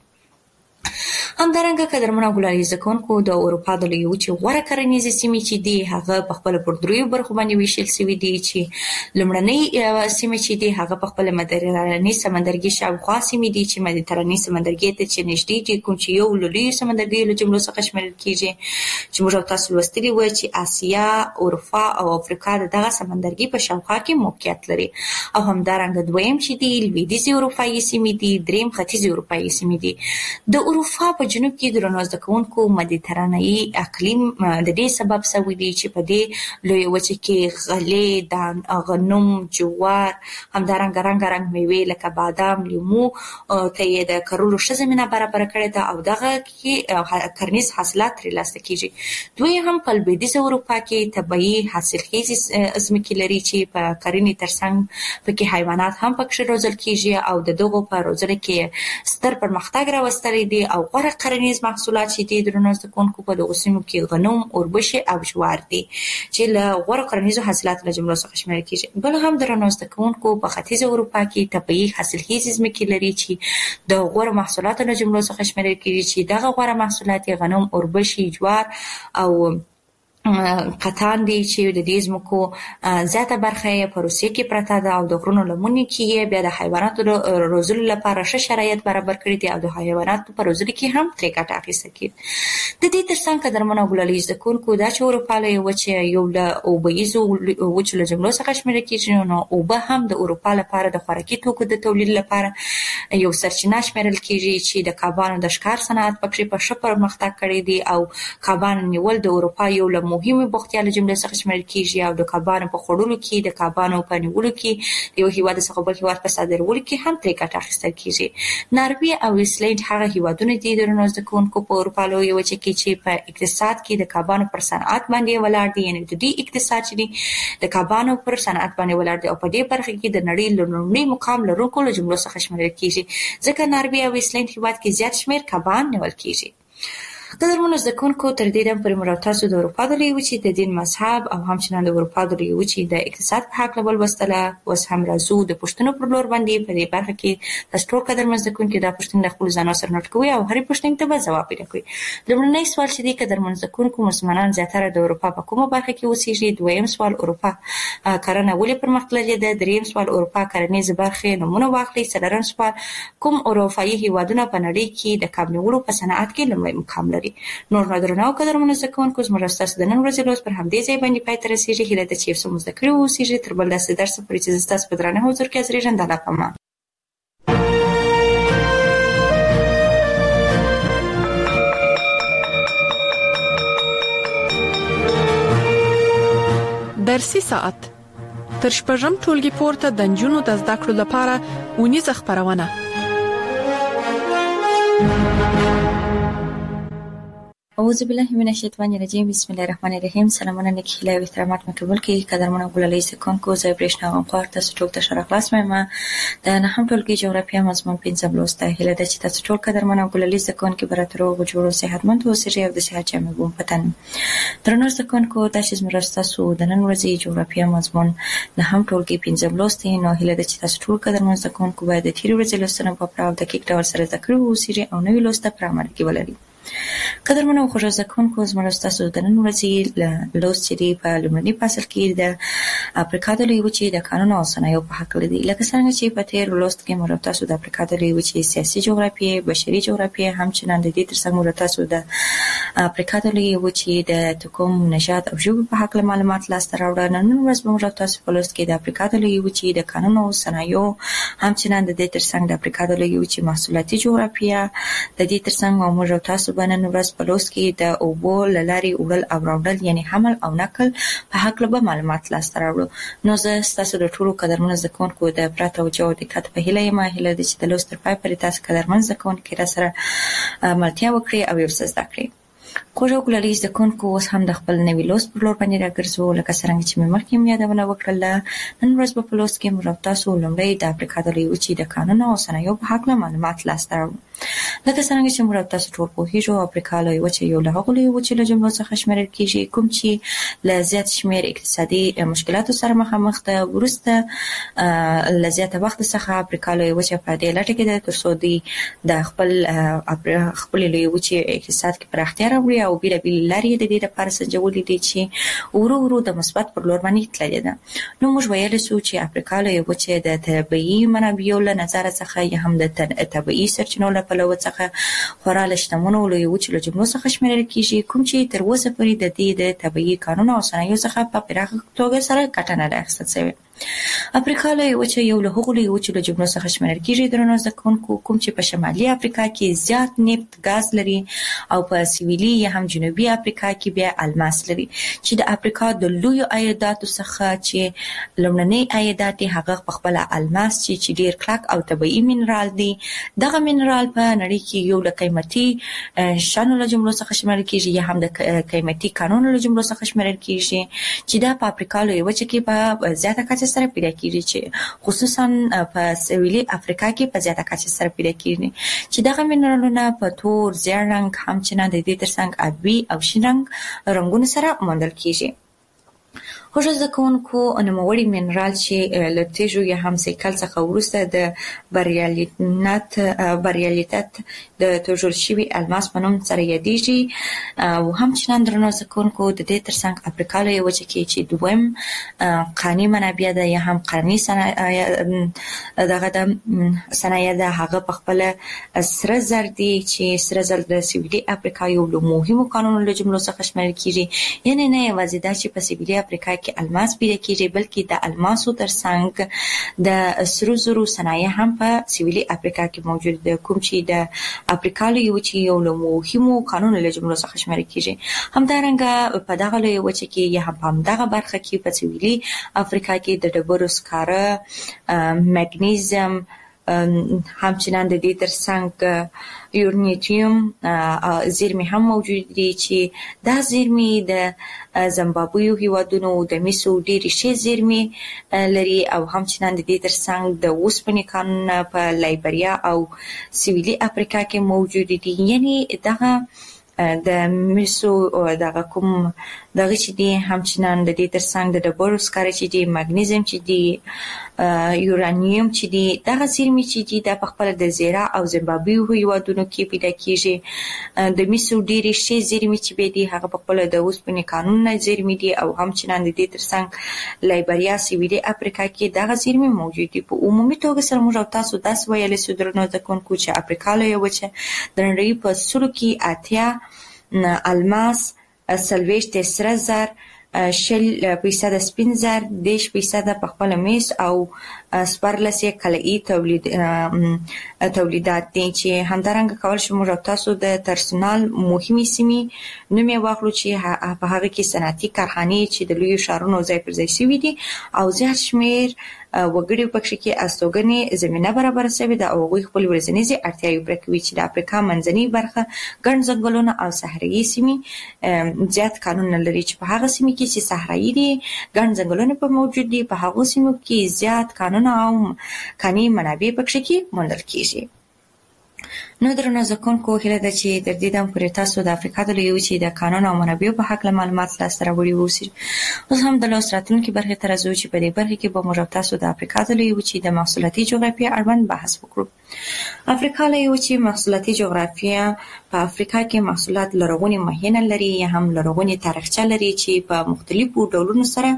همدارنګه قدرمنو او ګلالي زده کوونکو د اروپا د لویې وچې غوره کرنیزې سیمې چې دي هغه په خپله پر دریو برخو باندې ویشل سوي دي چې لومړنۍ سیمې چې دي هغه په خپله مدیترانې سمندرګي شاوخوا سیمې دي چې مدیترانې سمندرګي ته چې نږدې دي کوم چې یو له لویو سمندرګیو له جملو څخه شمېرل کېږي چې موږ او تاسو لوستلي وو چې اسیا اروپا او افریقا د دغه سمندرګي په شاوخوا کې موقعیت لري او همدارنګه دویم چې دي لویدیځې اروپایي سیمې دي دریم ختیځې اروپایي سیمې دي. د اروپا په جنوب کې درنو زده کوونکو مدیترانه‌ای اقلیم د دې سبب شوی دی چې په دې لوی وچه کې غلې، دان، غنم، جوار، همدارنګه رنګ رنګ میوې لکه بادام، لیمو ته یې د کرلو ښه زمینه برابره کړې ده او دغه کې کرنیز حاصلات ترلاسه کیږي. دوی هم په لویدیځه اروپا کې طبیعي حاصلخیزې ځمکې لري چې په کرنې ترڅنګ پکې حیوانات هم پکې روزل کیږي او د دغو په روزنه کې ستر پرمختګ راوستلی دی او غوره کرنیز محصولات چې دي درنو زده کوونکو په دغو سیمو کې غنم، اوربشې او جوار دي چې له غوره کرنیزو حاصلاتو له جملو څخه شمیرل کیږي. بل هم درنو زده کوونکو په ختیځه اروپا کې طبیعي حاصلخیزې ځمکې لري چې د غوره محصولاتو له جملو څخه شمیرل کیږي چې دغه غوره محصولات غنم، اوربشې، جوار او قطان دي چې د دې ځمکو زیاته برخه یې په روسیې کې پرته ده او د غرونو لمنې کې یې بیا د حیواناتو روزلو لپاره ښه شرایط برابر کړي دي او د حیواناتو په روزلو کې هم ترې ګټه اخیستل کېږي. د دې ترڅنګ قدرمنو ګلالي زده کوونکو دا چې اروپا له یوه وچې یو له اوبهیزو وچو له جملو څخه شمېرل کېږي، نو اوبه هم د اروپا لپاره د خوراکي توکو د تولید لپاره یو سرچینه شمېرل کېږي چې د کبانو د ښکار صنعت پکې په ښه پرمختګ کړی دی او کبانو نیول د اروپا یو له مهمه بوختیا له جملې څخه شمېرل کېږي او د کبانو په خوړلو کې، د کبانو په نیولو کې، د یو هیواد څخه بل هیواد په صادرولو کې هم ترې ګټه اخیستل کېږي. ناروې او ایسلنډ هغه هیوادونه دي درنو زده کوونکو په اروپا لویه وچه کې چې په اقتصاد کې د کبانو پر صنعت باندې ولاړ دي، یعنې د دې اقتصاد چې دی د کبانو پر صنعت باندې ولاړ دی او په دې برخه کې د نړۍ له لومړي مقام لرونکو له جملو څخه شمېرل کېږي، ځکه ناروې او ایسلنډ هیواد کې زیات شمېر کبان نیول کېږي. قدرمنو زده کوونکو تر دې دمه پورې مو تاسو د اروپا د لویې وچې د دین، مذهب او همچنان د اروپا د لویې وچې د اقتصاد په هکله ولوستله. اوس هم راځو د پوښتنو پر لور باندې. په دې برخه کې تاسو ټول قدرمن زده کوونکي دا پوښتنې د خپلو ځانونو سره نوټ کوئ او هرې پوښتنې ته به ځواب پیدا کوئ. لومړنی سوال چې دی قدرمن زده کوونکو، مسلمانان زیاتره د اروپا په کومه برخه کې اوسېږي؟ دویم سوال اروپا کرنه ولې پرمختللې ده؟ دریم سوال اروپا کرنیزې برخې نومونه واخلئ. څلورم سوال کوم اروپایي هیوادونه په نړۍ کې د کب نیولو په صنعت کې لومړی مقام لري؟ نور درنو قدرمنو زده کوونکو، زموږ ستاسو د نن ورځې لوست پر همدې ځای باندې پای ته رسېږي. هیله ده چې یو څه مو زده کړي واوسېږي. تر بل داسې درسه پورې چې زه ستاسو په درانه حضور کې حاضرېږم، د الله په امان. درسي ساعت تر شپږم ټولګي پورته د نجونو د زده کړو لپاره اونیزه خپرونه. اعوذ بالله من الشیطان الرجیم. بسم الله الرحمن الرحیم. سلامونه نیک هیله او احترامات مو قبول کړئ. قدرمنو ګلالي زده کوونکو، زه برېښنا غمخوار تاسو ټول ته ښه راغلاست وایم. د نهم ټولګي جغرافیه مضمون پنځم لوست ته هیله ده چې تاسو ټول قدرمنو ګلالي زده کوونکي به راته روغ جوړ صحتمند اوسئ او د صحت جامې بوم پتن. درنو زده کوونکو، دا چې زموږ ستاسو د نن ورځې جغرافیه مضمون نهم ټولګي پنځم لوست دی، نو هیله ده چې تاسو ټول قدرمنو زده کوونکو باید د تېرې ورځې لوستونه په پوره او دقیق ډول سره زده کړي واوسئ او نوي لوست ته په عمل کې ولرئ. قدرمنو خوږ زده کوونکو، زموږ ستاسو د نن ورځې لوست چې دی په لومړني فصل کې د افریقا د لویې وچې د قانون او صنایعو په هکله دی. لکه څنګه چې په تېر لوست کې موږ تاسو د افریقا د لویې وچې سیاسي جغرافیې، بشري جغرافیې، همچنان د دې ترڅنګ موږ تاسو د افریقا د لویې وچې د تکوم، نژاد او ژبو په هکله معلومات لاسته راوړل. نن ورځ به موږ تاسو په لوست کې د افریقا د لویې وچې د قانون او صنایعو، همچنان د دې ترڅنګ د افریقا د لویې وچې محصولاتي جغرافیه، د دې ترڅنګ موږ تاسو به نن ورځ په لوست کې د اوبو له لارې وړل او راوړل، یعنې حمل او نقل په هکله به معلومات لاسته راوړو. نو زه ستاسو د ټولو قدرمنو زده کوونکو د پوره توجه او دقت په هیله یم. هیله ده چې د لوست تر پای پورې تاسو قدرمن زده کوونکي راسره ملتیا وکړئ او یو څه زده کړئ. خوږ او ګلالي زده کوونکو، اوس هم د خپل نوي لوست پر لور باندې راګرځو. لکه څرنګه چې مې مخکې هم یادونه وکړله، نن ورځ به په لوست کې موږ تاسو لومړی د افریقا د لویې وچې د قانون او صنایعو په هکله معلومات لاسته راوړو. لکه څرنګه چې موږ تاسو ټول پوهېږو، افریقا لویې وچې یو له هغو لویو وچو له جملو څخه شمېرل کېږي کوم چې له زیات شمېر اقتصادي مشکلاتو سره مخامخ ده. وروسته له زیاته وخت څخه افریقا لویې وچه په دې لټه کې ده تر څو دوی د خپل خپلې لویې وچې اقتصاد کې پراختیا راوړي او بېلابېلې لارې د دې لپاره سنجولې دي چې ورو ورو د مثبت پر لور باندې تللې ده. نو موږ ویلی شو چې افریقا لویې وچې د طبیعي منابعو له نظره څخه یا هم د طبیعي سرچینو له پلوه څخه خورا له شتمنو لویې وچې له جملو څخه شمېرل کېږي، کوم چې تر اوسه پورې د دې د طبیعي کانونو او صنایعو څخه په پراخه توګه سره ګټه نه ده اخیستل شوې. افریقا لویه وچه یو له هغو لویو وچو له جملو څخه شمیرل کیږي درنو زده کوونکو، کوم چې په شمالي افریقا کې زیات نفت ګاز لري او په سویلي یا هم جنوبي افریقا کې بیا الماس لري، چې د افریقا د لویو عایداتو څخه چې لومړنی عایدات هغه په خپل الماس چې ډیر کلک او طبيعي مینرال دی. دغه مینرال په نړۍ کې یو له قیمتي شانو له جملو څخه شمیرل کیږي یا هم د قیمتي کانونو له جملو څخه شمیرل کیږي، چې دا په افریقا لویه وچه کې په زیاته کچه سره پیدا کیږي، چې خصوصا په سویلي افریقا کې په زیاته کچه سره پیدا کیږي، چې دغه مینرالونه په تور، زیړ رنګ، همچنان د دې ترڅنګ آبي او شین رنګ رنګونو سره موندل کیږي. خوږ زده کوونکو نوموړي مینرال چې له تیږو یا هم سیکل څخه وروسته د بریالیتنت بریالیتت د توجل شوي الماس په نوم سره یادېږي، او همچنان درنو زده کوونکو د دې ترڅنګ افریقا لویه وچه کې چې دویم قاني منابع ده یا هم قرني صنایع دغه د صنایع ده، هغه په خپل سره زر دي، چې سره زر د سویلي افریقا یو له مهمو کانونو له جملو څخه شمیرل کیږي. یعنی نه یوازې دا چې په سویلي افریقا کې الماس پیدا کیږي، بلکې د الماسو ترڅنګ د سرو زرو صنایع هم په سویلي افریقا کې موجود دي، کوم چې د افریقا لویه وچې یو له مهمو کانونو له جملو څخه شمیرل کیږي. همدارنګه په دغه لویه وچه کې یا هم په همدغه برخه کې په سویلي افریقا کې د ډبرو سکاره، مګنیزیم، همچنان د دې ترڅنګ یورانیم زیرمې هم موجود دي، چې دا زیرمې د زیمبابوې هیوادونو د مسو ډېرې ښې زیرمې لري، او همچنان د دې ترڅنګ د اوسپنې کانونه په لایبریا او سویلي افریقا کې موجود دي. یعنی دغه د مسو دغه کوم دغه چې دي، همچنان د دې ترڅنګ د ډبرو سکاره چې دي، مګنیزیم چې دي، یورانیم چې دي، دغه زیرمې چې دي دا په خپل د زیرا او زیمبابوې هیوادونو کې پیدا کیږي. د مسو ډېرې ښې زیرمې چې به دي هغه په خپل د اوسپنې کانونه زیرمې دي، او همچنان د دې ترڅنګ لایبریا سویلي افریقا کې دغه زیرمې موجود دي. په عمومي توګه سره موږ او تاسو داسې ویلی سو درنو زده کوونکو چې افریقا لویه وچه د نړۍ په سلو کې اتیا الماس، څلوېښت د سره زر، شل فیصده سپین زر، دېرش فیصده په خپله مس او څوارلس یې کلایي تولید تولیدات دي، چې همدارنګه کول شو موږ او تاسو د ترسونال مهمې سیمې نوم یې واخلو، چې په هغه کې صنعتي کارخانې چې د لویو ښارونو ځای پر ځای شوي دي، او زیات شمېر وګړي پکې کې استوګنې زمینه برابر شوې ده، او هغوی خپل ورځنیزې اړتیاوې پوره کوي، چې د افریقا منځنۍ برخه ګڼ ځنګلونه او صحرایي سیمې زیات کانونه لري، چې په هغه سیمې کې چې صحرایي دي، ګڼ ځنګلونه په موجود دي، په هغو سیمو کې زیات کانونه او کاني منابع پکې کې موندل کیږي. نو درنو زده کوونکو هیله ده چې تر دې دمه پورې تاسو د افریقا د لویې وچې د کانونو او منابعو په هکله معلومات لاسته راوړي واوسئ. اوس هم د لوست راتلونکي برخې ته راځو، چې په دې برخه کې به موږ او تاسو د افریقا د لویې وچې د محصولاتي جغرافیې اړوند بحث وکړو. افریقا لویې وچې محصولاتي جغرافیه په افریقا کې محصولات لرغوني مخینه لري یا هم لرغوني تاریخچه لري، چې په مختلفو ډولونو سره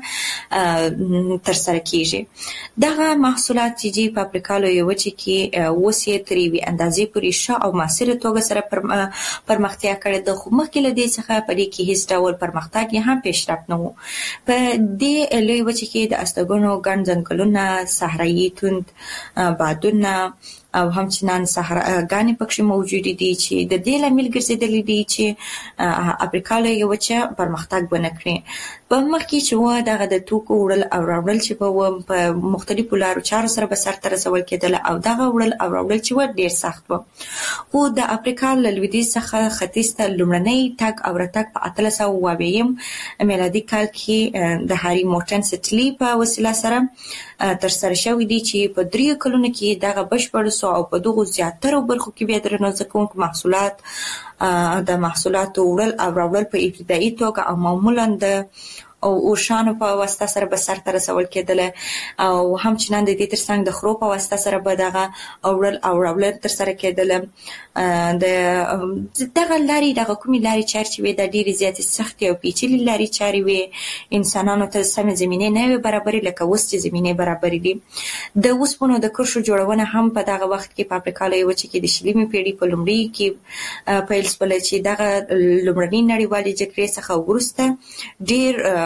ترسره کیږي. دغه محصولات چې په افریقا لویې وچې کې اوس یې تر یوې اندازې پورې ښه او مؤثره توګه سره پرمختیا کړې ده، خو مخکې له دې څخه په دې کې هیڅ ډول پرمختګ یا هم پیشرفت نه و. په دې لویې وچې کې د استوګنو ګڼ ځنګلونه، صحرایي توند بادونه او همچنان صحراګانې پکې موجودې دي، چې د دې لامل ګرځېدلې دي چې افریقا لویه وچه پرمختګ ونه کړي. په مخکې چې و دغه د توکو وړل او راوړل چې به په مختلفو لارو چارو سره به سرته رسول کېدل، او دغه وړل او راوړل چې و ډېر سخت و. خو د افریقا له لویدیځ څخه ختیځ ته لومړنی تګ او راتګ په اتلس سوه اوه اویایم میلادي کال کې د هاري مورټن سټلي په وسیله سره ترسره شوی دی، چې په دریو کلونو کې دغه بشپړ سو، او په دغو زیاترو برخو کې بیا درنو زده کوونکو محصولات د محصولاتو وړل او راوړل په ابتدایي توګه او معمولا د او اوشانو په واسطه سره به سرته رسول کېدل، او همچنان د دې ترڅنګ د خرو په واسطه سره به دغه وړل او راوړل ترسره کېدل. د دغه لارې دغه کومې لارې چارې چې وې دا ډېرې زیاتې سختې او پیچلې لارې چارې وې، انسانانو ته سمې زمینې نه وې برابرې لکه اوس چې زمینې برابرې دي. د اوسپنو د کرښو جوړونه هم په دغه وخت کې په افریقا لویه وچه کې د شلمې پېړۍ په لومړیو کې پیل شوله، چې دغه لومړنۍ نړیوالې جګړې څخه وروسته ډېر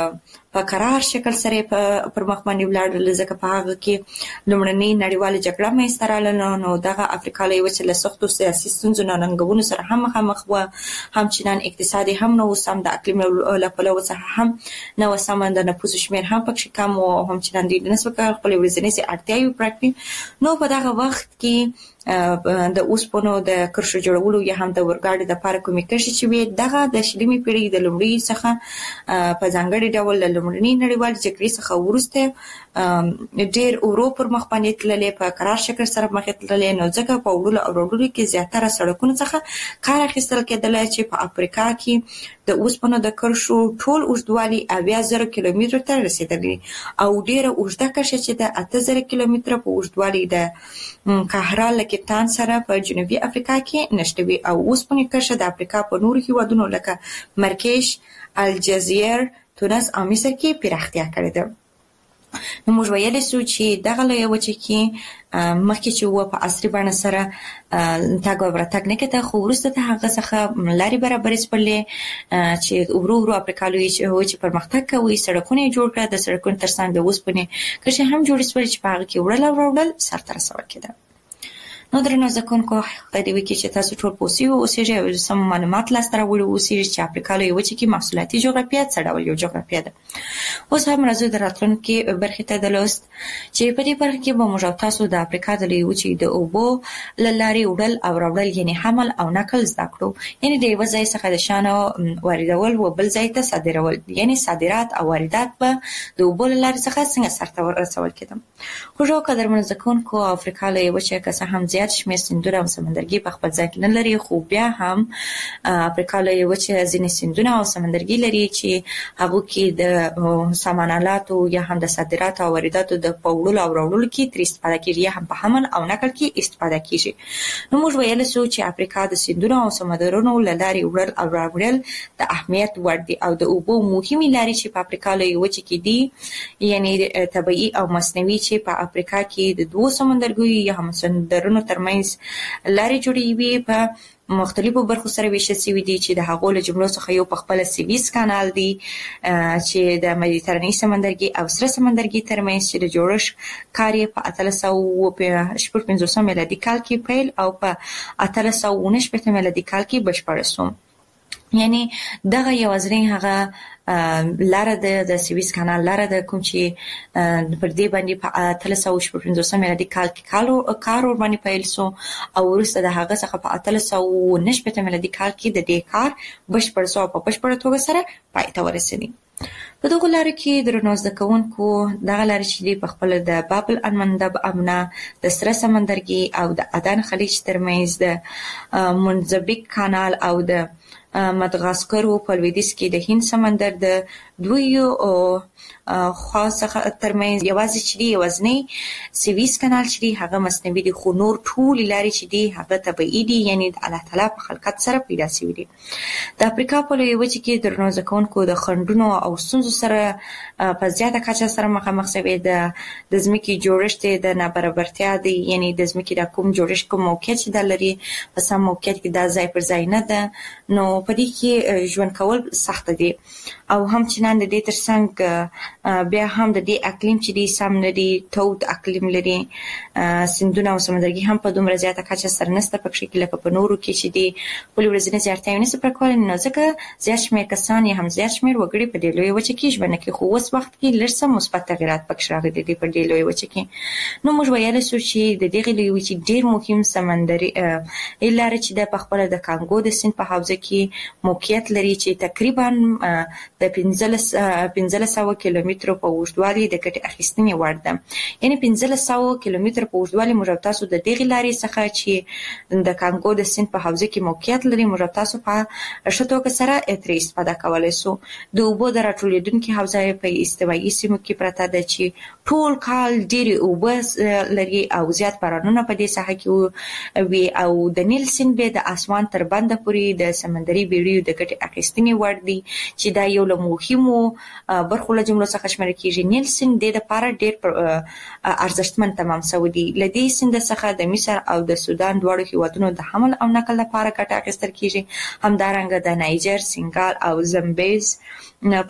په قرار شکل سره په پر مخ باندې ولاړل ځکه په هغه کې لومړنۍ نړیواله جګړه مې ستراله نو دغه افریقا له وچه له سختو سیاسي ستونزو ننګونو سره هم مخامخ و هم چنان اقتصادي هم نو سم د اقلیم له پلوه څخه هم نو سم د نفوس شمیر هم پکې کم او هم چنان د نسبت خپل ورځنی اړتیاوې پوره کړي نو په دغه وخت کې د اوسپنو د کرښو جوړولو یا هم د ورګاډي د لپاره کومې کرښې چې وي دغه د شلمې پیړۍ د لومړي څخه په ځانګړي ډول د لومړنۍ نړیوالې جګړې څخه وروسته ډېر ورو پر مخ باندې تللې په قرار شکل سره مخې تللې نو ځکه په وړلو او وړلو کې زیاتره سړکونو څخه کار اخیستل کېدل چې په افریقا کې د اوسپنو د کرښو ټول اوږدوالي اویا زره کیلومترو ته رسیدلی او ډېره اوږده کرښه چې د اته زره کیلومتره په اوږدوالي د قاهره له کیپټاون سره په جنوبي افریقا کې نشته وي او اوسپنې کرښه د افریقا په نورو هیوادونو لکه مراکش، الجزایر، تونس او مصر کې پراختیا کړې ده. نو موږ ویلی سو چې دغه لویه وچه کې مخکې چې و په عصري بڼه سره تګ او راتګ نه کېده خو وروسته د هغه څخه لارې برابرې سپړلې چې ورو ورو افریقا لویه وچې پرمختګ کوي سړکونه یې جوړ کړه د سړکونو تر څنګ د اوسپنې کرښې هم جوړې سوې چې په هغه کې وړل او راوړل سرته رسول کېده. نو درنو زکونکو خدای دې وکړي چې تاسو ټول په اوسې اوسېږئ او سم معلومات لاسته راوړي اوسېږئ چې افریقا لویه وچې کې محصولاتي جغرافیه څه ډول یو جغرافیه ده. اوس هم راځو د راتلونکي برخې ته د لوست چې په دې برخه کې به موږ او تاسو د افریقا د لویې وچې د اوبو له لارې وړل او راوړل یعنې حمل او نقل زده کړو یعنې د یوه ځای څخه د شیانو واردول و بل ځای ته صادرول یعنې صادرات او واردات به د اوبو له لارې څخه څنګه سرته ورسول کېده. خوږو قدرمنو زکونکو افریقا لویه وچه که څه هم زیات شمېر سیندونه او سمندرګي په خپل ځای کې نه لري خو بیا هم افریقا لویه وچه ځینې سیندونه او سمندرګي لري چې هغو کې د سامان آلاتو یا هم د صادراتو او وارداتو د په وړلو او راوړلو کې ترې استفاده کېږي یا هم په حمل او نقل کې استفاده کېږي. نو موږ ویلی سو چې افریقا د سیندونو او سمندرونو له لارې وړل او راوړل د اهمیت وړ دي او د اوبو مهمې لارې چې په افریقا لویه وچه کې دي یعنې طبیعي او مصنوعي چې په افریقا کې د دوو سمندرګیو یا هم سمندرونو ترمنځ لارې جوړوي په مختلفو برخو سره ویشل شوي دي چې د هغو له جملو څخه یو په خپله سویس کانال دی چې د مدیترانې سمندرګي او سره سمندرګي ترمنځ چې د جوړښت کار یې په اتلس سوه شپږ پنځوس میلادي کال کې پیل او په اتلس سوه اووه شپېته میلادي کال کې بشپړ شو. یعنی دغه یوازینی هغه لاره ده د سویس کانال لاره ده کوم چې پر دې باندې په اتلس سوه شپږ پنځوس میلادي کال کې کار ور باندې پیل شو او وروسته د هغه څخه په اتلس سوه اووه شپېته میلادي کال کې د دې کار بشپړ شو او په بشپړه توګه سره پای ته ورسېدی. په دغه لارو کې درنو زده کوونکو دغه لارې چې دی په خپله د باب المندب امنا د سره سمندرګي او د عدن خلیج ترمنځ د منځبیک کانال او د مدغاسکر په لویدیځ کې د هند سمندر د دویو خوا څخه ترمنځ یوازې چې دی یوازینی سویس کانال چې دی هغه مصنوعي دی خو نور ټولې لارې چې دی هغه طبیعي دي یعنې د الله تعالی په خلقت سره پیدا شوي دي. د افریقا په لویه وچه کې درنو زده کوونکو د خنډونو او ستونزو سره په زیاته کچه سره مخامخ شوي د د ځمکې جوړښت د نابرابرتیا دی یعنې د ځمکې د کوم جوړښت کوم موقعیت چې دا لري په سم موقعیت کې دا ځای پر ځای نه ده نو په دې کې ژوند کول سخت دي او هم چنان د دې ترڅنګ بیا هم د دې اقلیم چې دی سم نه دی تود اقلیم لري سیندونه او سمندرګي هم په دومره زیاته کچه سره نشته پکې کې لکه په نورو کې چې دی خپلې ورځنۍ اړتیاوې نشي پوره کولی نو ځکه زیات شمېر کسان یا هم زیات شمېر وګړي په دې لویه وچه کې ژوند کوي خو اوس وخت کې لږ څه مثبت تغیرات پکې راغلي دي په دې لویه وچه کې. نو موږ ویلی سو چې د دغې لویې وچې ډېر مهم سمندري لارې چې ده په خپله د کانګو د سیند په حوزه کې موقعیت لري چې تقریبا د پنځلس سوه کیلومترو په اوږدوالي د ګټې اخیستنې وړ ده یعنې پنځلس سوه کیلومتره په اوږدوالي موږ او تاسو د دغې لارې څخه چې د کانګو د سیند په حوزه کې موقعیت لري موږ او تاسو په ښه توګه سره ترې استفاده کولی سو. د اوبو د راټولېدونکې حوزه په استوایي سیمو کې پرته ده چې ټول کال ډېرې اوبه لري او زیات بارانونه په دې ساحه کې وي او د نیل سیند بیا د اسمان تر بنده پورې د سمندري بیړیو د ګټې اخیستنې وړ دي چې دا یو له مهمو برخو له جملو څخه شمېرل کېږي. نیل سیند دې دپاره ډېر ارزښتمن تمام شوی دی. له دې سیند څخه د مصر او د سودان دواړو هېوادونو د حمل او نقل لپاره ګټه اخیستل کېږي. همدارنګه د نایجر، سینګال او زمبیز په سیندونو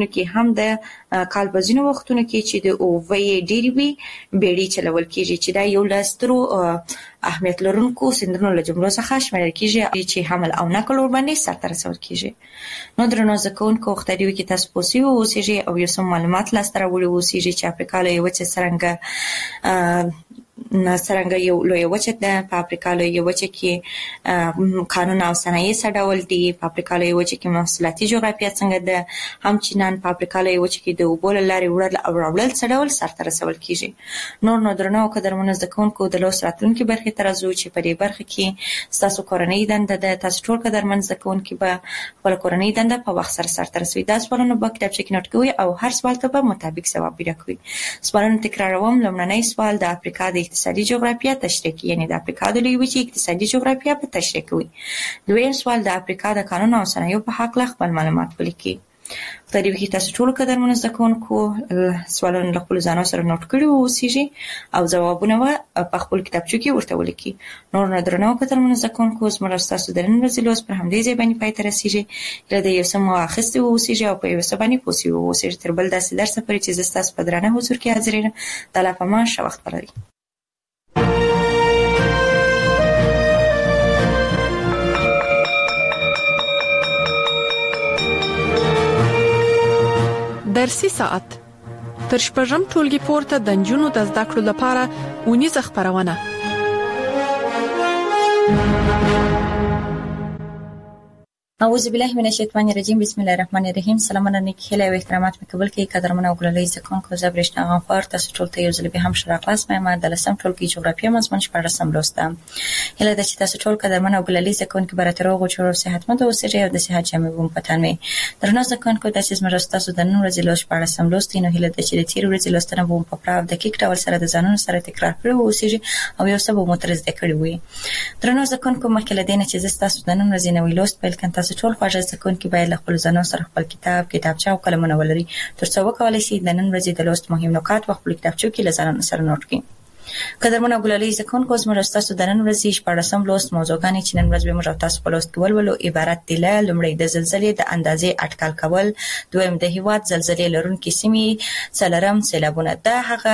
هیوادونو کې هم د کال په ځینو وختونو کې چې د اووی ډېری وی بیړۍ چلول کیږي چې دا یو لسترو اهمیت لرونکو سندرونو له جملو څخه شمیرل کیږي چې حمل او نقل ور باندې سرته رسول کیږي. نو درنو زکونکو وختري کې تاسو پوسی اوسېږي او یو څه معلومات لاسته راوړي اوسېږي چې افریقا له یو څه څنګه څنګه یو لوی وچه ده په افریقا له یو وچه کې قانون او صنایع سره دي، په افریقا له یو وچه کې محصولاتي جغرافیه څنګه ده، همچنان په افریقا له یو وچه کې د اوبو لارې وړل او راوړل سره سرته رسول کیږي. نور نو درنو قدرمنو زکونکو د لوس راتلونکو برخې ترازو چې په دې برخه کې تاسو کورنۍ دنده ده، تاسو ټول قدرمن زکونکو به خپل کورنۍ دنده په وخت سره سرته رسوي. دا سوالونه به کتابچه کې نوٹ کوئ او هر سوال ته به مطابق ځواب ورکوي. سوالونه تکراروم. لومړنی سوال د افریقا د اقتصادي جغرافیه تشریح کوي، یعنی د افریقا د لوی وچې اقتصادي جغرافیه په تشریح کوي. دویم سوال د افریقا د قانون او صنایعو په حق له خپل معلومات ولیکي. په دې کې تاسو ټول قدرمن زکونکو سوالونه له خپل ځانو سره نوٹ کړئ او سیږي او ځوابونه په خپل کتابچو کې ورته ولیکي. نور نه درنو قدرمن زکونکو زموږ تاسو د نن ورځې لوس پر همدې ځای باندې پای ته رسیږي. له دې یو سم واخستې او سیږي او په یو څه باندې پوسی او سیږي تر بل داسې درس پرې چې زستا تاسو په درانه حضور کې حاضر یم. تعالی په ما ښه وخت ولرئ. درسي ساعت تر شپږم ټولګي پورته د نجونو د زده کړو لپاره ونیزه خبرونه. اعوذ بالله من الشیطان الرجیم. بسم الله الرحمن الرحیم. سلامونه نیکی هیله او احترامات مې قبول کړئ قدرمن او ګلالي زکونکو زبرشنا غفار تاسو ټول ته یو ځل به هم شرا کلاس مې ما د لسم ټولګي جغرافیه مضمون شپږم لوستم. هیله ده چې تاسو ټول قدرمن او ګلالي زکونکو برته روغ او چور صحتمند اوسئ او د صحت جامې ووم پتان مې درنه زکونکو د سیس مرسته تاسو د نن ورځې لوست شپږم لوست نو هیله ده چې د تیر ورځې لوستنه ووم په پراو دقیق ډول سره د ځانونو سره تکرار کړو اوسئ او یو څه به مترز د کړی وي. درنه زکونکو مخکې لدینه چې تاسو د نن ورځې نوې لوست پیل کړئ تاسو ټول خوښ کې باید له خپل ځانو سره خپل کتاب کتابچه او قلمونه ولري ترڅو وکولای شي د نن ورځې د لوست مهم نکات په خپل کتابچو کې له ځانو سره نوٹ کړئ. قدرمن ګلالي زکونکو زموږ تاسو د نن ورځې شپږم لوست موضوعګانې چې نن ورځ به موږ تاسو په لوست کې ولولو عبارت دي له لومړی د زلزلې د اندازې اټکل کول، دویم د هیواد زلزلې لرونکي سیمې، څلورم سیلابونه. دا هغه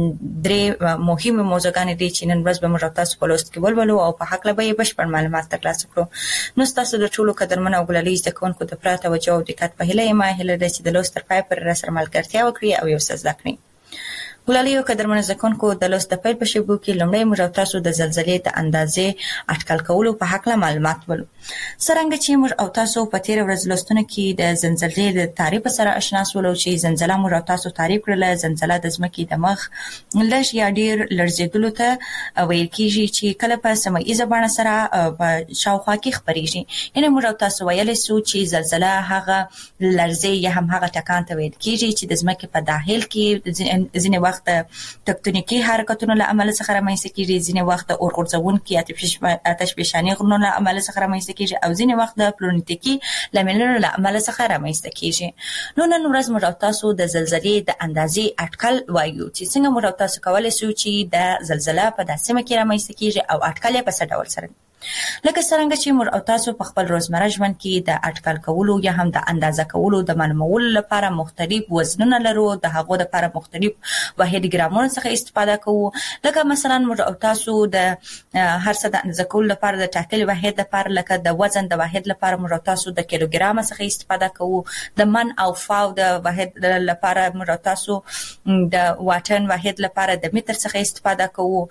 درې مهمه موضوعګانې دي چې نن ورځ به موږ تاسو په لوست کې ولولو او په حق له به بشپړ معلومات ترلاسه کړو. نو تاسو د ټولو قدرمن ګلالي زکونکو د پراته توجه او دقت په هیله ما هیله ده چې د لوست تر پای پر را سره ملګرتیا وکړئ او یو څه زده کړئ. ګلالي او قدرمن زکونکو د لوست د پیل په شیبو کې لومړی موږ تاسو د زلزلې د اندازې اټکل کولو په حق له معلومات ولو. څنګه چې موږ او تاسو په تیر ورځ لوستونه کې د زلزلې د تعریف سره آشنا شولو چې زلزلہ موږ تاسو تعریف کړل. زلزلہ د ځمکې د مخ لږ یا ډیر لړزیدلو ته ویل کیږي چې کله په سمایي زبانه سره په شاوخوا کې خبريږي. یعنی موږ تاسو ویل سو چې زلزلہ هغه لړزې یا هم هغه ټکان ته ویل کیږي چې د ځمکې په داخل کې ځینې وخت تکتونیکی حرکتونو له عمل څخه رامنځته کیږي، ځینې وخت د اور غورځونکي آتش فشاني غرونو له عمل څخه رامنځته کیږي او ځینې وخت د پلانیټیکي لاملونو له عمل څخه رامنځته کیږي. نو نن ورځ موږ تاسو د زلزلې د اندازې اټکل وایو چې څنګه موږ تاسو کولای شو چې د زلزلہ په داسې مکه رامنځته کیږي او اټکل یې په څه ډول سره لکه څنګه چې موږ او تاسو په خپل روزمره ژوند کې د اټکل کولو یا هم د اندازه کولو د معلومولو لپاره مختلف وزنونه لرو، د هغو لپاره مختلف واحد ګرامونو څخه استفاده کوو. لکه مثلا موږ او تاسو د هر څه د اندازه کولو لپاره د ټاکلي واحد لپاره لکه د وزن د واحد لپاره موږ او تاسو د کیلوګرام څخه استفاده کوو، د من او فاو د واحد لپاره موږ او تاسو د واټن واحد لپاره د متر څخه استفاده کوو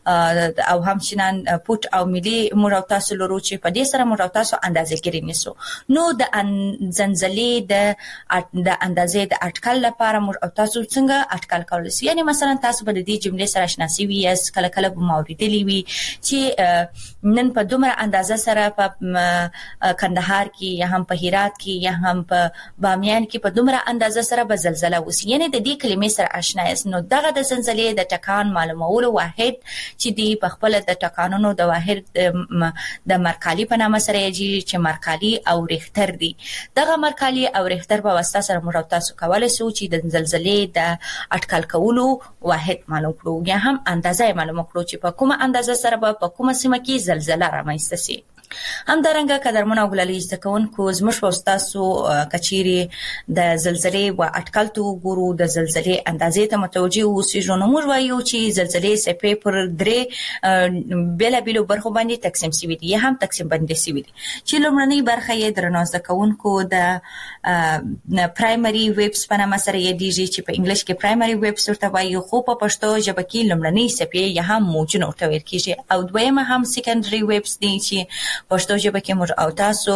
او همچنان فوټ او ملي موږ او تاسو لرو چې په دې سره موږ او تاسو اندازې ګری نیسو. نو د زلزلې د د اندازې د اټکل لپاره موږ او تاسو څنګه اټکل کولای شو؟ یعنی مثلا تاسو به د دې جملې سره آشنا شوي یاست، کله کله به موریدلی وي چې نن په دومره اندازه سره په کندهار کې یا هم په هرات کې یا هم په بامیان کې په دومره اندازه سره به زلزلہ وسی. یعنی د دې کلمې سره آشنا یاست. نو دغه د زلزلې د ټکان معلومولو واحد چې دی په خپل د ټکانونو د واحد د مرکالی په نامه سره یادېږي چې مرکالی او ریختر دي. دغه مرکالی او ریختر په واسطه سره موږ تاسو کولای شو چې د زلزلې د اټکل کولو واحد معلوم کړو یا هم اندازه معلوم کړو چې په کومه اندازه سره په کومه سیمه کې زلزلہ رامنځته شي. همدارنګه قدرمن او ګلالي ځکهونکو زموږ په تاسو کچيري د زلزلې او اټکل تو ګورو د زلزلې اندازې ته متوجي اوسېږو نو موږ وایو چې زلزلې سپې پر درې بلا بلو برخو باندې تقسیم شوي دي یا هم تقسیم باندې شوي دي چې لومړنۍ برخه یې درنو ځکهونکو د پرایمري ویبس په نامه سره یادېږي چې په انګلیش کې پرایمري ویبس ورته وایي خو په پښتو ژبه کې لومړنۍ سپې یا هم موجونه ورته ویل کېږي او دویمه هم سیکنډري ویبس دي چې پښتو ژبه کې موږ او تاسو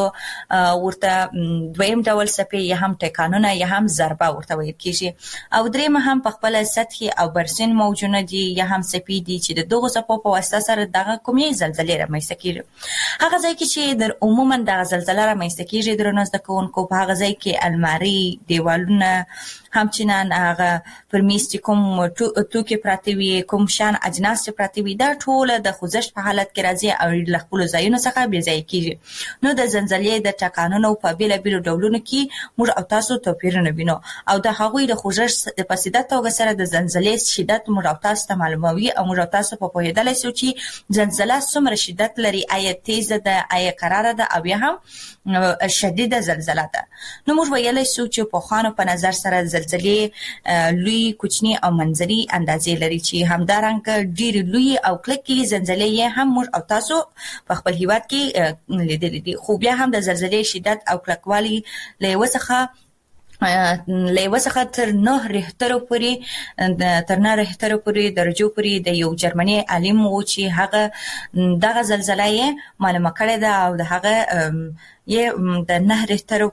ورته دویم ډول سپې یا هم ټکانونه یا هم ضربه ورته ویل کېږي او درېمه هم په خپل سطحي او برسن موجونه دي یا هم سپې دي چې د دغه سپو په واسطه سره دغه کومې زلزلې رامنځته کېږي هغه ځای کې چې در عموما د زلزلې رامنځته کېږي درنو زده کوونکو په هغه ځای کې الماري دیوالونه همچنان هغه پر میز چې کوم توکي پراته وي کوم شان اجناس پراته وي دا ټول د خوځښت په حالت کې راځي او له خپل ځایونو څخه بې ځای کېږي نو د زلزلې د ټکانونو په بیل بیل ډولونو کې موږ او تاسو توپیرونه وینو او د هغوی د خوځښت د پسیدت توګه سره د زلزلې شدت موږ او تاسو ته معلوموي او موږ او تاسو په پوهېدلای شو چې زلزلہ څومره شدت لري آیا تیز ده آیا قراره ده او یا هم شدیده زلزلہ ده نو موږ ویلای شو چې په خوانو په نظر سره زلزلې لوی کوچنی او منځري اندازې لري چې همدارنګه ډېر لوی او کلکې زلزلې هم موږ او تاسو په خپل هیواد کې لیدلې دي خو بیا هم د زلزلې شدت او کلکوالي له وسخه له وسخه تر نه ريختر پورې تر نه ريختر پورې درجو پورې د یو جرمني عالم و چې هغه دغه زلزلې معلومه کړې ده او د هغه یې د نه ريختر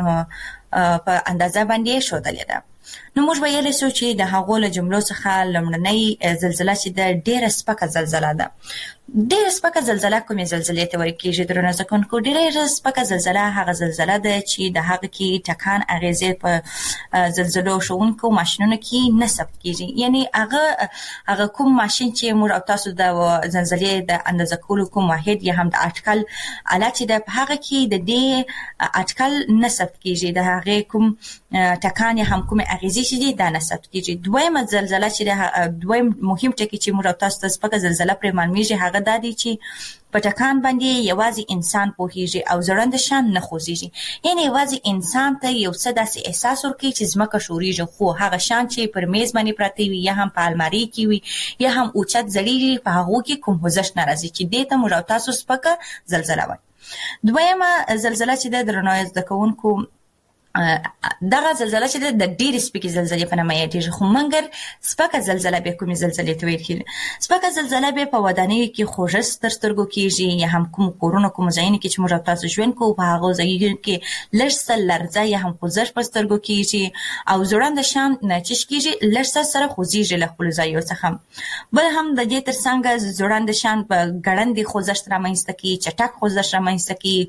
په اندازه باندې شودلې ده نو موږ ویل شو چې د هغو له جملو څخه لومړنۍ زلزلہ چې د ډېره سپکه زلزلہ ده ډېره سپکه زلزلہ کومې زلزلې ته ویل کېږي درنو ځکهونکو ډېره سپکه زلزلہ هغه زلزلہ ده چې د هغه کې ټکان اغیزې په زلزلو شوونکو ماشینونو کې نه ثبت کېږي یعنی هغه هغه کوم ماشین چې موږ او تاسو د زلزلې د اندازه کولو کوم واحد یا هم د اټکل آله چې د هغه کې د دې اټکل نه ثبت کېږي د هغه کوم ټکان یا هم کوم اغیزې چې دا نه ثبت کېږي دویمه زلزلہ چې د دویم مهم ټکی چې موږ او تاسو ته سپکه زلزلہ پرې معلومیږي هغه دا دی چې په ټکان باندې یوازې انسان پوهیږي او زړند شان نه خوځيږي یعنی یوازې انسان ته یو څه داسې احساس ورکوي چې ځمکه شوريږي خو هغه شان چې پر میز باندې پراته وي یا هم په الماري کې وي یا هم اوچت زړیږي په هغه کې کوم خوځښت ناراضي چې دې ته موږ تاسو سپکه زلزلہ وایي دویمه زلزلہ چې د درنوي زده کوونکو دغه زلزلہ چې د ډېر سپکې زلزلې په نامه یادېږي خو منګر سپکه زلزلہ به کومې زلزلې ته ویل کېږي سپکه زلزلہ به په ودانیو کې خوځښت تر سترګو کېږي یا هم کوم کورونو کوم ځایونو کې چې موږ تاسو ژوند کوو په هغه ځایونو کې لږ څه لړزه یا هم خوځښت په سترګو کېږي او زړند شان ناچش کېږي لږ څه سره خوځېږي له خپل ځایو څخه بل هم د دې ترڅنګ زړند شان په ګړندې خوځښت رامنځته کوي چټک خوځښت رامنځته کوي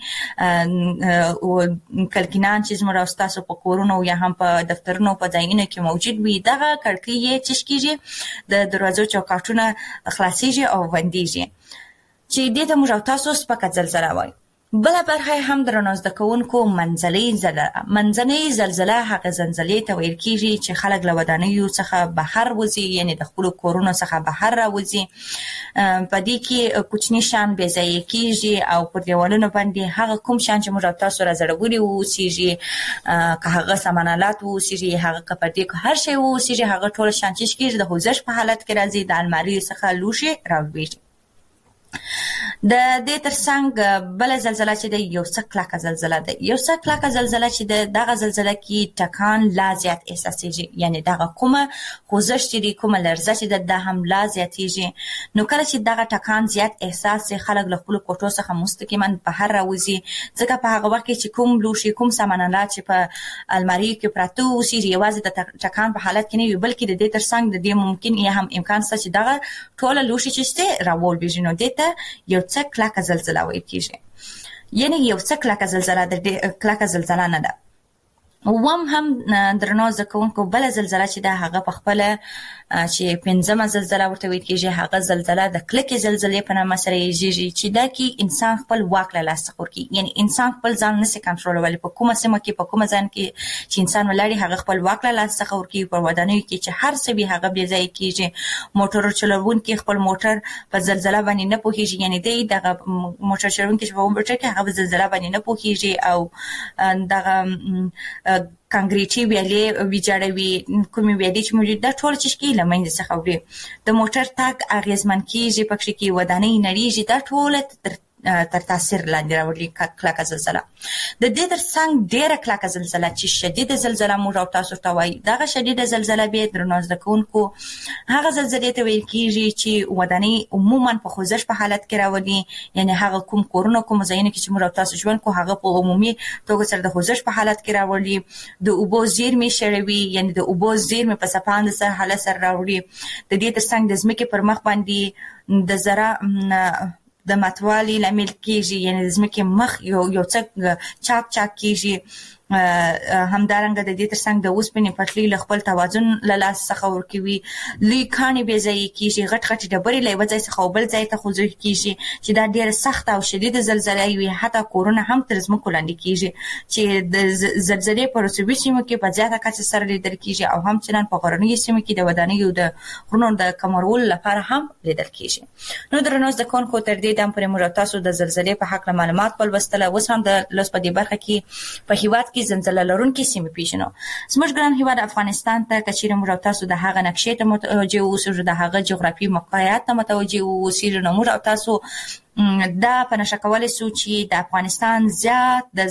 کومې کلکینان چې زموږ تاسو په کورونو یا هم په دفترونو په ځایونو کې موجود وي دغه کړکۍ یې چش کېږي د دروازو چوکاټونه خلاصېږي او بندېږي چې دې ته موږ تاسو سپکه زلزلہ وایو بل برخه هم درنو زده کوونکو منځنۍ زلزلہ منځنۍ زلزلہ هغه زلزلې ته ویل کېږي چې خلک له ودانیو څخه بهر وځي یعنی د خپل کورونو څخه بهر راوځي په دې کې کوچنی شان بې ځای کېږي او پر دیوالونو باندې هغه کوم شان چې موږ تاسو راځړولي وو چې که هغه سامانالات وو چې هغه کپړې که هر شی وو چې هغه ټول شان چې کېږي د خوځښت په حالت کې راځي د الماري څخه لوشي راوځي د دې ترڅنګ بل زلزلہ چې د یو څه کلکه زلزلہ ده یو څه کلکه زلزلہ چې د دغه زلزلہ کې ټکان لا زیات احساسېږي یعنی دغه کومه خوځښت دی کومه لړزه چې د هم لا زیاتېږي نو کله چې دغه ټکان زیات احساس شي خلک له خپل کوټو څخه مستقیما بهر راوځي ځکه په هغه وخت کې چې کوم لوشي کوم سامانالات چې په الماري کې پراته وي یوازې د ټکان په حالت کې نه وي بلکې د دې ترڅنګ د دې ممکن یا هم امکان شته چې دغه ټول لوشي چې راول بيجنو دته یو څه کلکه زلزلہ وایي کېږي یعنی یو څه کلکه زلزلہ د کلکه زلزلہ نه ده وم هم درنو زکونکو بل زلزلہ چې د هغه په خپل چې پنځمه زلزلہ ورته ویل کېږي هغه زلزلہ د کلکې زلزلې په نامه سره یېږي چې دا کې انسان خپل واک له لاسه ورکوي یعنی انسان خپل ځان نشي کنټرولولی په کومه سیمه کې په کومه ځان کې چې انسان ولاړی هغه خپل واک له لاسه ورکوي په ودانیو کې چې هر څه به هغه بې ځای کېږي موټر چلوونکي خپل موټر په زلزلہ باندې نه پوهیږي یعنی دی دغه موټر چلوونکي چې په موټر کې هغه زلزلہ باندې نه پوهیږي او دغه کانکریټي ویلې ویجاړوي کومې ویلې چې موجود ده ټول چې کې لمنځه څخه وړي د موټر تاګ اغیزمن کیږي پکې کې ودانۍ نړیږي دا ټول تر تاثیر لاندې راوړي کلکه زلزلہ د دې ترڅنګ ډېره کلکه زلزلہ چې شدید زلزلہ موږ او تاسو ته وایي دغه شدید زلزلہ به درنو زده کوونکو هغه زلزلې ته ویل کېږي چې ودانۍ عموما په خوځښت په حالت کې راوړي یعنی هغه کوم کورونه کوم ځایونه کې چې موږ او تاسو ژوند کو هغه په عمومي توګه سره د خوځښت په حالت کې راوړي د اوبو زیرمې شړوي یعنی د اوبو زیرمې په سپاند سره حالت سره راوړي د دې ترڅنګ د ځمکې پر مخ باندې د زرا د ماتوالي لامل کېږي یعنی د ځمکې مخ یو یو څه چاک چاک کېږي همدارنګه د دې ترڅنګ د اوسپنې پټلۍ له خپل توازن له لاسه څخه ورکوي لوی کاڼي بې ځایه کېږي غټ غټې ډبرې له یوه ځای څخه بل ځای ته خوځښت کېږي چې دا ډېره سخته او شدیده زلزله وي حتی کورونه هم تر ځمکو لاندې کېږي چې د زلزلې په رسوبي سیمو کې په زیاته کچه سره لیدل کېږي او همچنان په غرنیو سیمو کې د ودانیو د غرونو د کمرولو لپاره هم لیدل کېږي نو درنو زده کوونکو تر دې دم پورې موږ تاسو د زلزلې په هکله معلومات ولوستله اوس هم د لوست په دې برخه کې په هېواد کې زلزله لرونکي سیمې پیژنو زموږ ګران هېواد افغانستان ته که چیرې موږ تاسو د هغه نقشې ته متوجه اوسو د هغه جغرافي موقعیت ته متوجه اوسو نو موږ تاسو دا په نشه کولای شو چې د افغانستان زیات د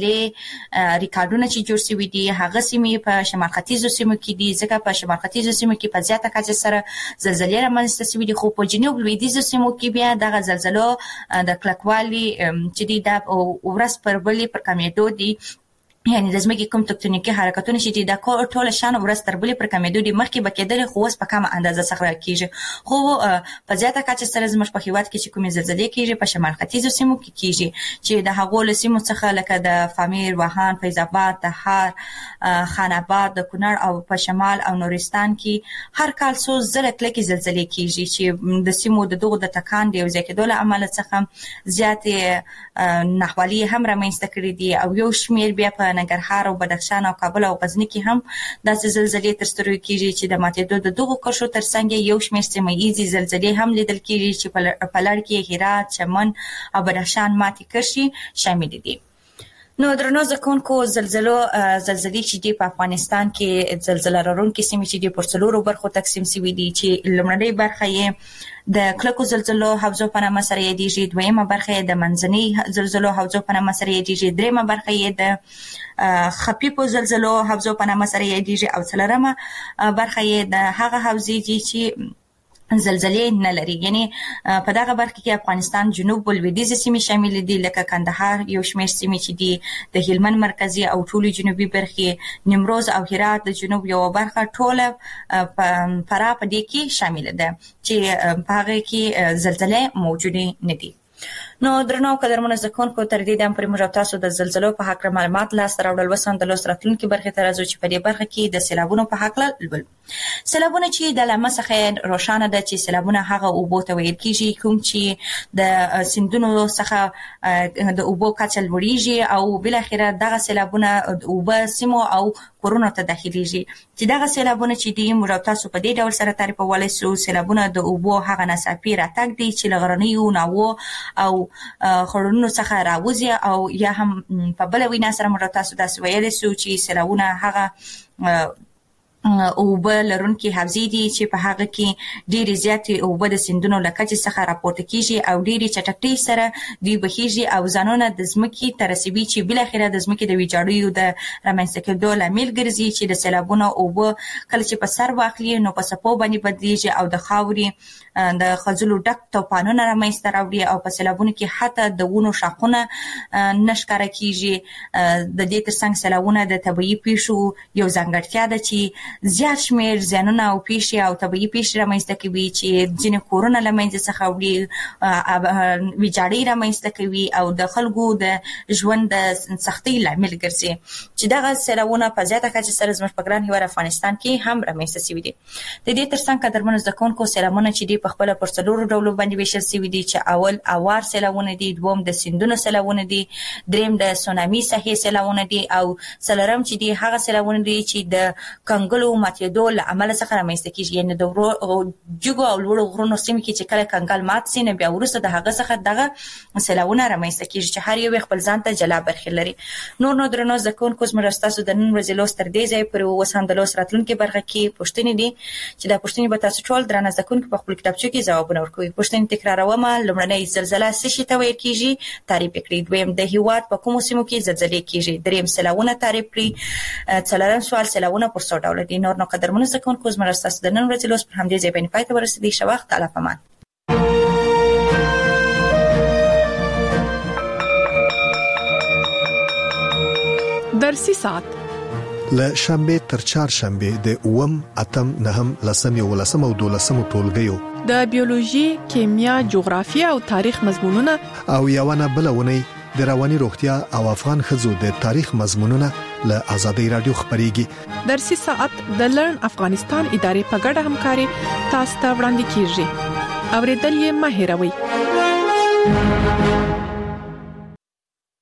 زلزلې ریکارډونه چې جوړ شوي دي هغه سیمې په شمال ختیځو سیمو کې دي ځکه په شمال ختیځو سیمو کې په زیاته کچه سره زلزلې رامنځته شوي دي خو په جنوب لویدیځو سیمو کې بیا دغه زلزلو د کلکوالي چې دي د ورځ پر بلې پر کمېدو دي یعنی د ځمکې کوم تکتونیکي حرکتونه چې دي دا ټول شان ورځ تر بلې پر کمېدو دي مخکې به کېدلې خو اوس په کمه اندازه څخه کېږي خو په زیاته کچه سره زموږ په هېواد کې چې کومې زلزلې کېږي په شمال ختیځو سیمو کې کېږي چې د هغو له سیمو څخه لکه د فامیر واهان فیض آباد تخار خان آباد د کونړ او په شمال او نورستان کې هر کال څو زره کلکې زلزلې کېږي چې د سیمو د دغو د تکان د یو ځای کېدو له امله څخه زیاتې ناخوالي هم رامنځته کړي دي او یو شمېر بیا په ننګرهار او بدخشان او کابل او غزني کې هم داسې زلزلې ترسره کېږي چې د ماتېدو د دغو کرښو ترڅنګ یو شمېر سیمه ییزې زلزلې هم لیدل کېږي چې په لړ کې هرات چمن او بدخشان ماتې کرښې شامل دي نو درنو زده کوونکو زلزلو زلزلې چې دي په افغانستان کې زلزله لرونکي سیمې چې دي پر څلورو برخو تقسیم شوي دي چې لومړنۍ برخه یې د کلکو زلزلو حوزو په نامه سره یادېږي دویمه برخه یې د منځنۍ زلزلو حوزو په نامه سره یادېږي درېیمه برخه یې د خفیفو زلزلو حوزو په نامه سره یادېږي او څلورمه برخه یې د هغه حوزې دي چې زلزلې نه لري یعنی په دغه برخه کې افغانستان جنوب او لویدیځ سیمې شامل دي لکه کندهار یو شمېر سیمې چې دي د هلمند مرکزي او ټولې جنوبي برخې نیمروز او هرات د جنوب یو برخه ټوله فرا په دې کې شامل ده چې په هغه کې زلزلې موجودې نه دي نو درنو قدرمنو زده کوونکو تر دې دم پورې موږ تاسو د زلزلو په هکله معلومات لاسته راوړل وسم د لوست راتلونکي برخې ته راځو چې په دې برخه کې د سیلابونو په هکله لولو سیلابونه چې د لامل څخه روښانه ده چې سیلابونه هغه اوبو ته ویل کېږي کوم چې د سیندونو څخه د اوبو کچه لوړیږي او بل اخره دغه سیلابونه د اوبو سیمو او کورونو ته داخليږي چې دغه سیلابونه چې دي موږ تاسو په دې ډول سره تعریفولای شو سیلابونه د اوبو هغه ناڅاپي راتګ دي چې لغرنیو ناوو او خړونو څخه راوځي او یا هم په بل وینا سره موږ تاسو داسې ویل شو چې سیلابونه هغه اوبه لرونکي حوزې دي چې په هغه کې ډېرې زیاتې اوبه د سیندونو له کچې څخه راپورته کېږي او ډېرې چټکتۍ سره دوی بهیږي او ځانونه د ځمکې ته رسوي چې بالاخره د ځمکې د ویجاړیو د رامنځته کېدو لامل ګرځي چې د سیلابونو اوبه کله چې په سر واخلي نو په څپو باندې بدلیږي او د خاورې د خځلو ډک توپانونه رامنځته راوړي او په سیلابونو کې حتی د ونو شاخونه نه ښکاره کېږي د دې ترڅنګ سیلابونه د طبیعي پیښو یو ځانګړتیا ده چې زیات شمیر زیانونه او پیښې او طبيعي پیښې رامنځته کوي چې ځینې کورونه له منځه څخه وړي، ویجاړي رامنځته کوي او د خلکو د ژوند د سختۍ لامل ګرځي چې دغه سیلابونه په زیاته کچه سره زموږ په ګران هیواد افغانستان کې هم رامنځته شوي دي. د دې ترڅنګ قدرمنو زده کوونکو سیلابونه چې دي په خپل پر څلورو ډولو باندې ویشل شوي دي چې اول اوار سیلابونه دي، دوم د سیندونو سیلابونه دي، دریم د سونامي ساحې سیلابونه دي او څلورم چې دي هغه سیلابونه دي چې د کنګلو ماتېدو له امله څخه رامنځته کیږي، یعنی د جګو او لوړو غرونو سیمې کې چې کله کنګل مات سي نه بیا وروسته د هغه څخه دغه سیلابونه رامنځته کیږي چې هر یو خپل ځان ته جلا برخې لري. نور نو درنو زده کوونکو زموږ تاسو د نن ورځې لوست تر دې ځای پورې اوس هم د لوست راتلونکي برخه کې پوښتنې دي چې دا پوښتنې به تاسو ټول درنه زده کوونکو په خپل کتابچو کې ځوابونه ورکوي. پوښتنې تکراروم. لومړنۍ زلزلہ څه شي ته ویل کیږي؟ تعریف کړئ. دویم د هیواد په کومو سیمو کې زلزلې کیږي؟ دریم سیلابونه تعریف کړئ. څلورم سوال سیلابونه پر څو ډول دي؟ نور نو قدرمنو زده کوونکو زموږ تاسو د نن ورځې لوست پر همدې ځای باندې پای ته ورسېدی. ښه وخت. الله پامان. درسي ساعت له شنبه تر چهارشنبه د اووم اتم نهم لسم یو لسم او دولسم ټولګیو د بیولوژي، کیمیا، جغرافیه او تاریخ مضمونونه او یوونه بلونه د رواني روغتیا او افغان خزو د تاریخ مضمونونه له آزادۍ رادیو خبريږي. درسي ساعت د لرن افغانستان ادارې په ګډه همکاري تاسو ته وړاندې کیږي. اوریدل یې مه هېروئ.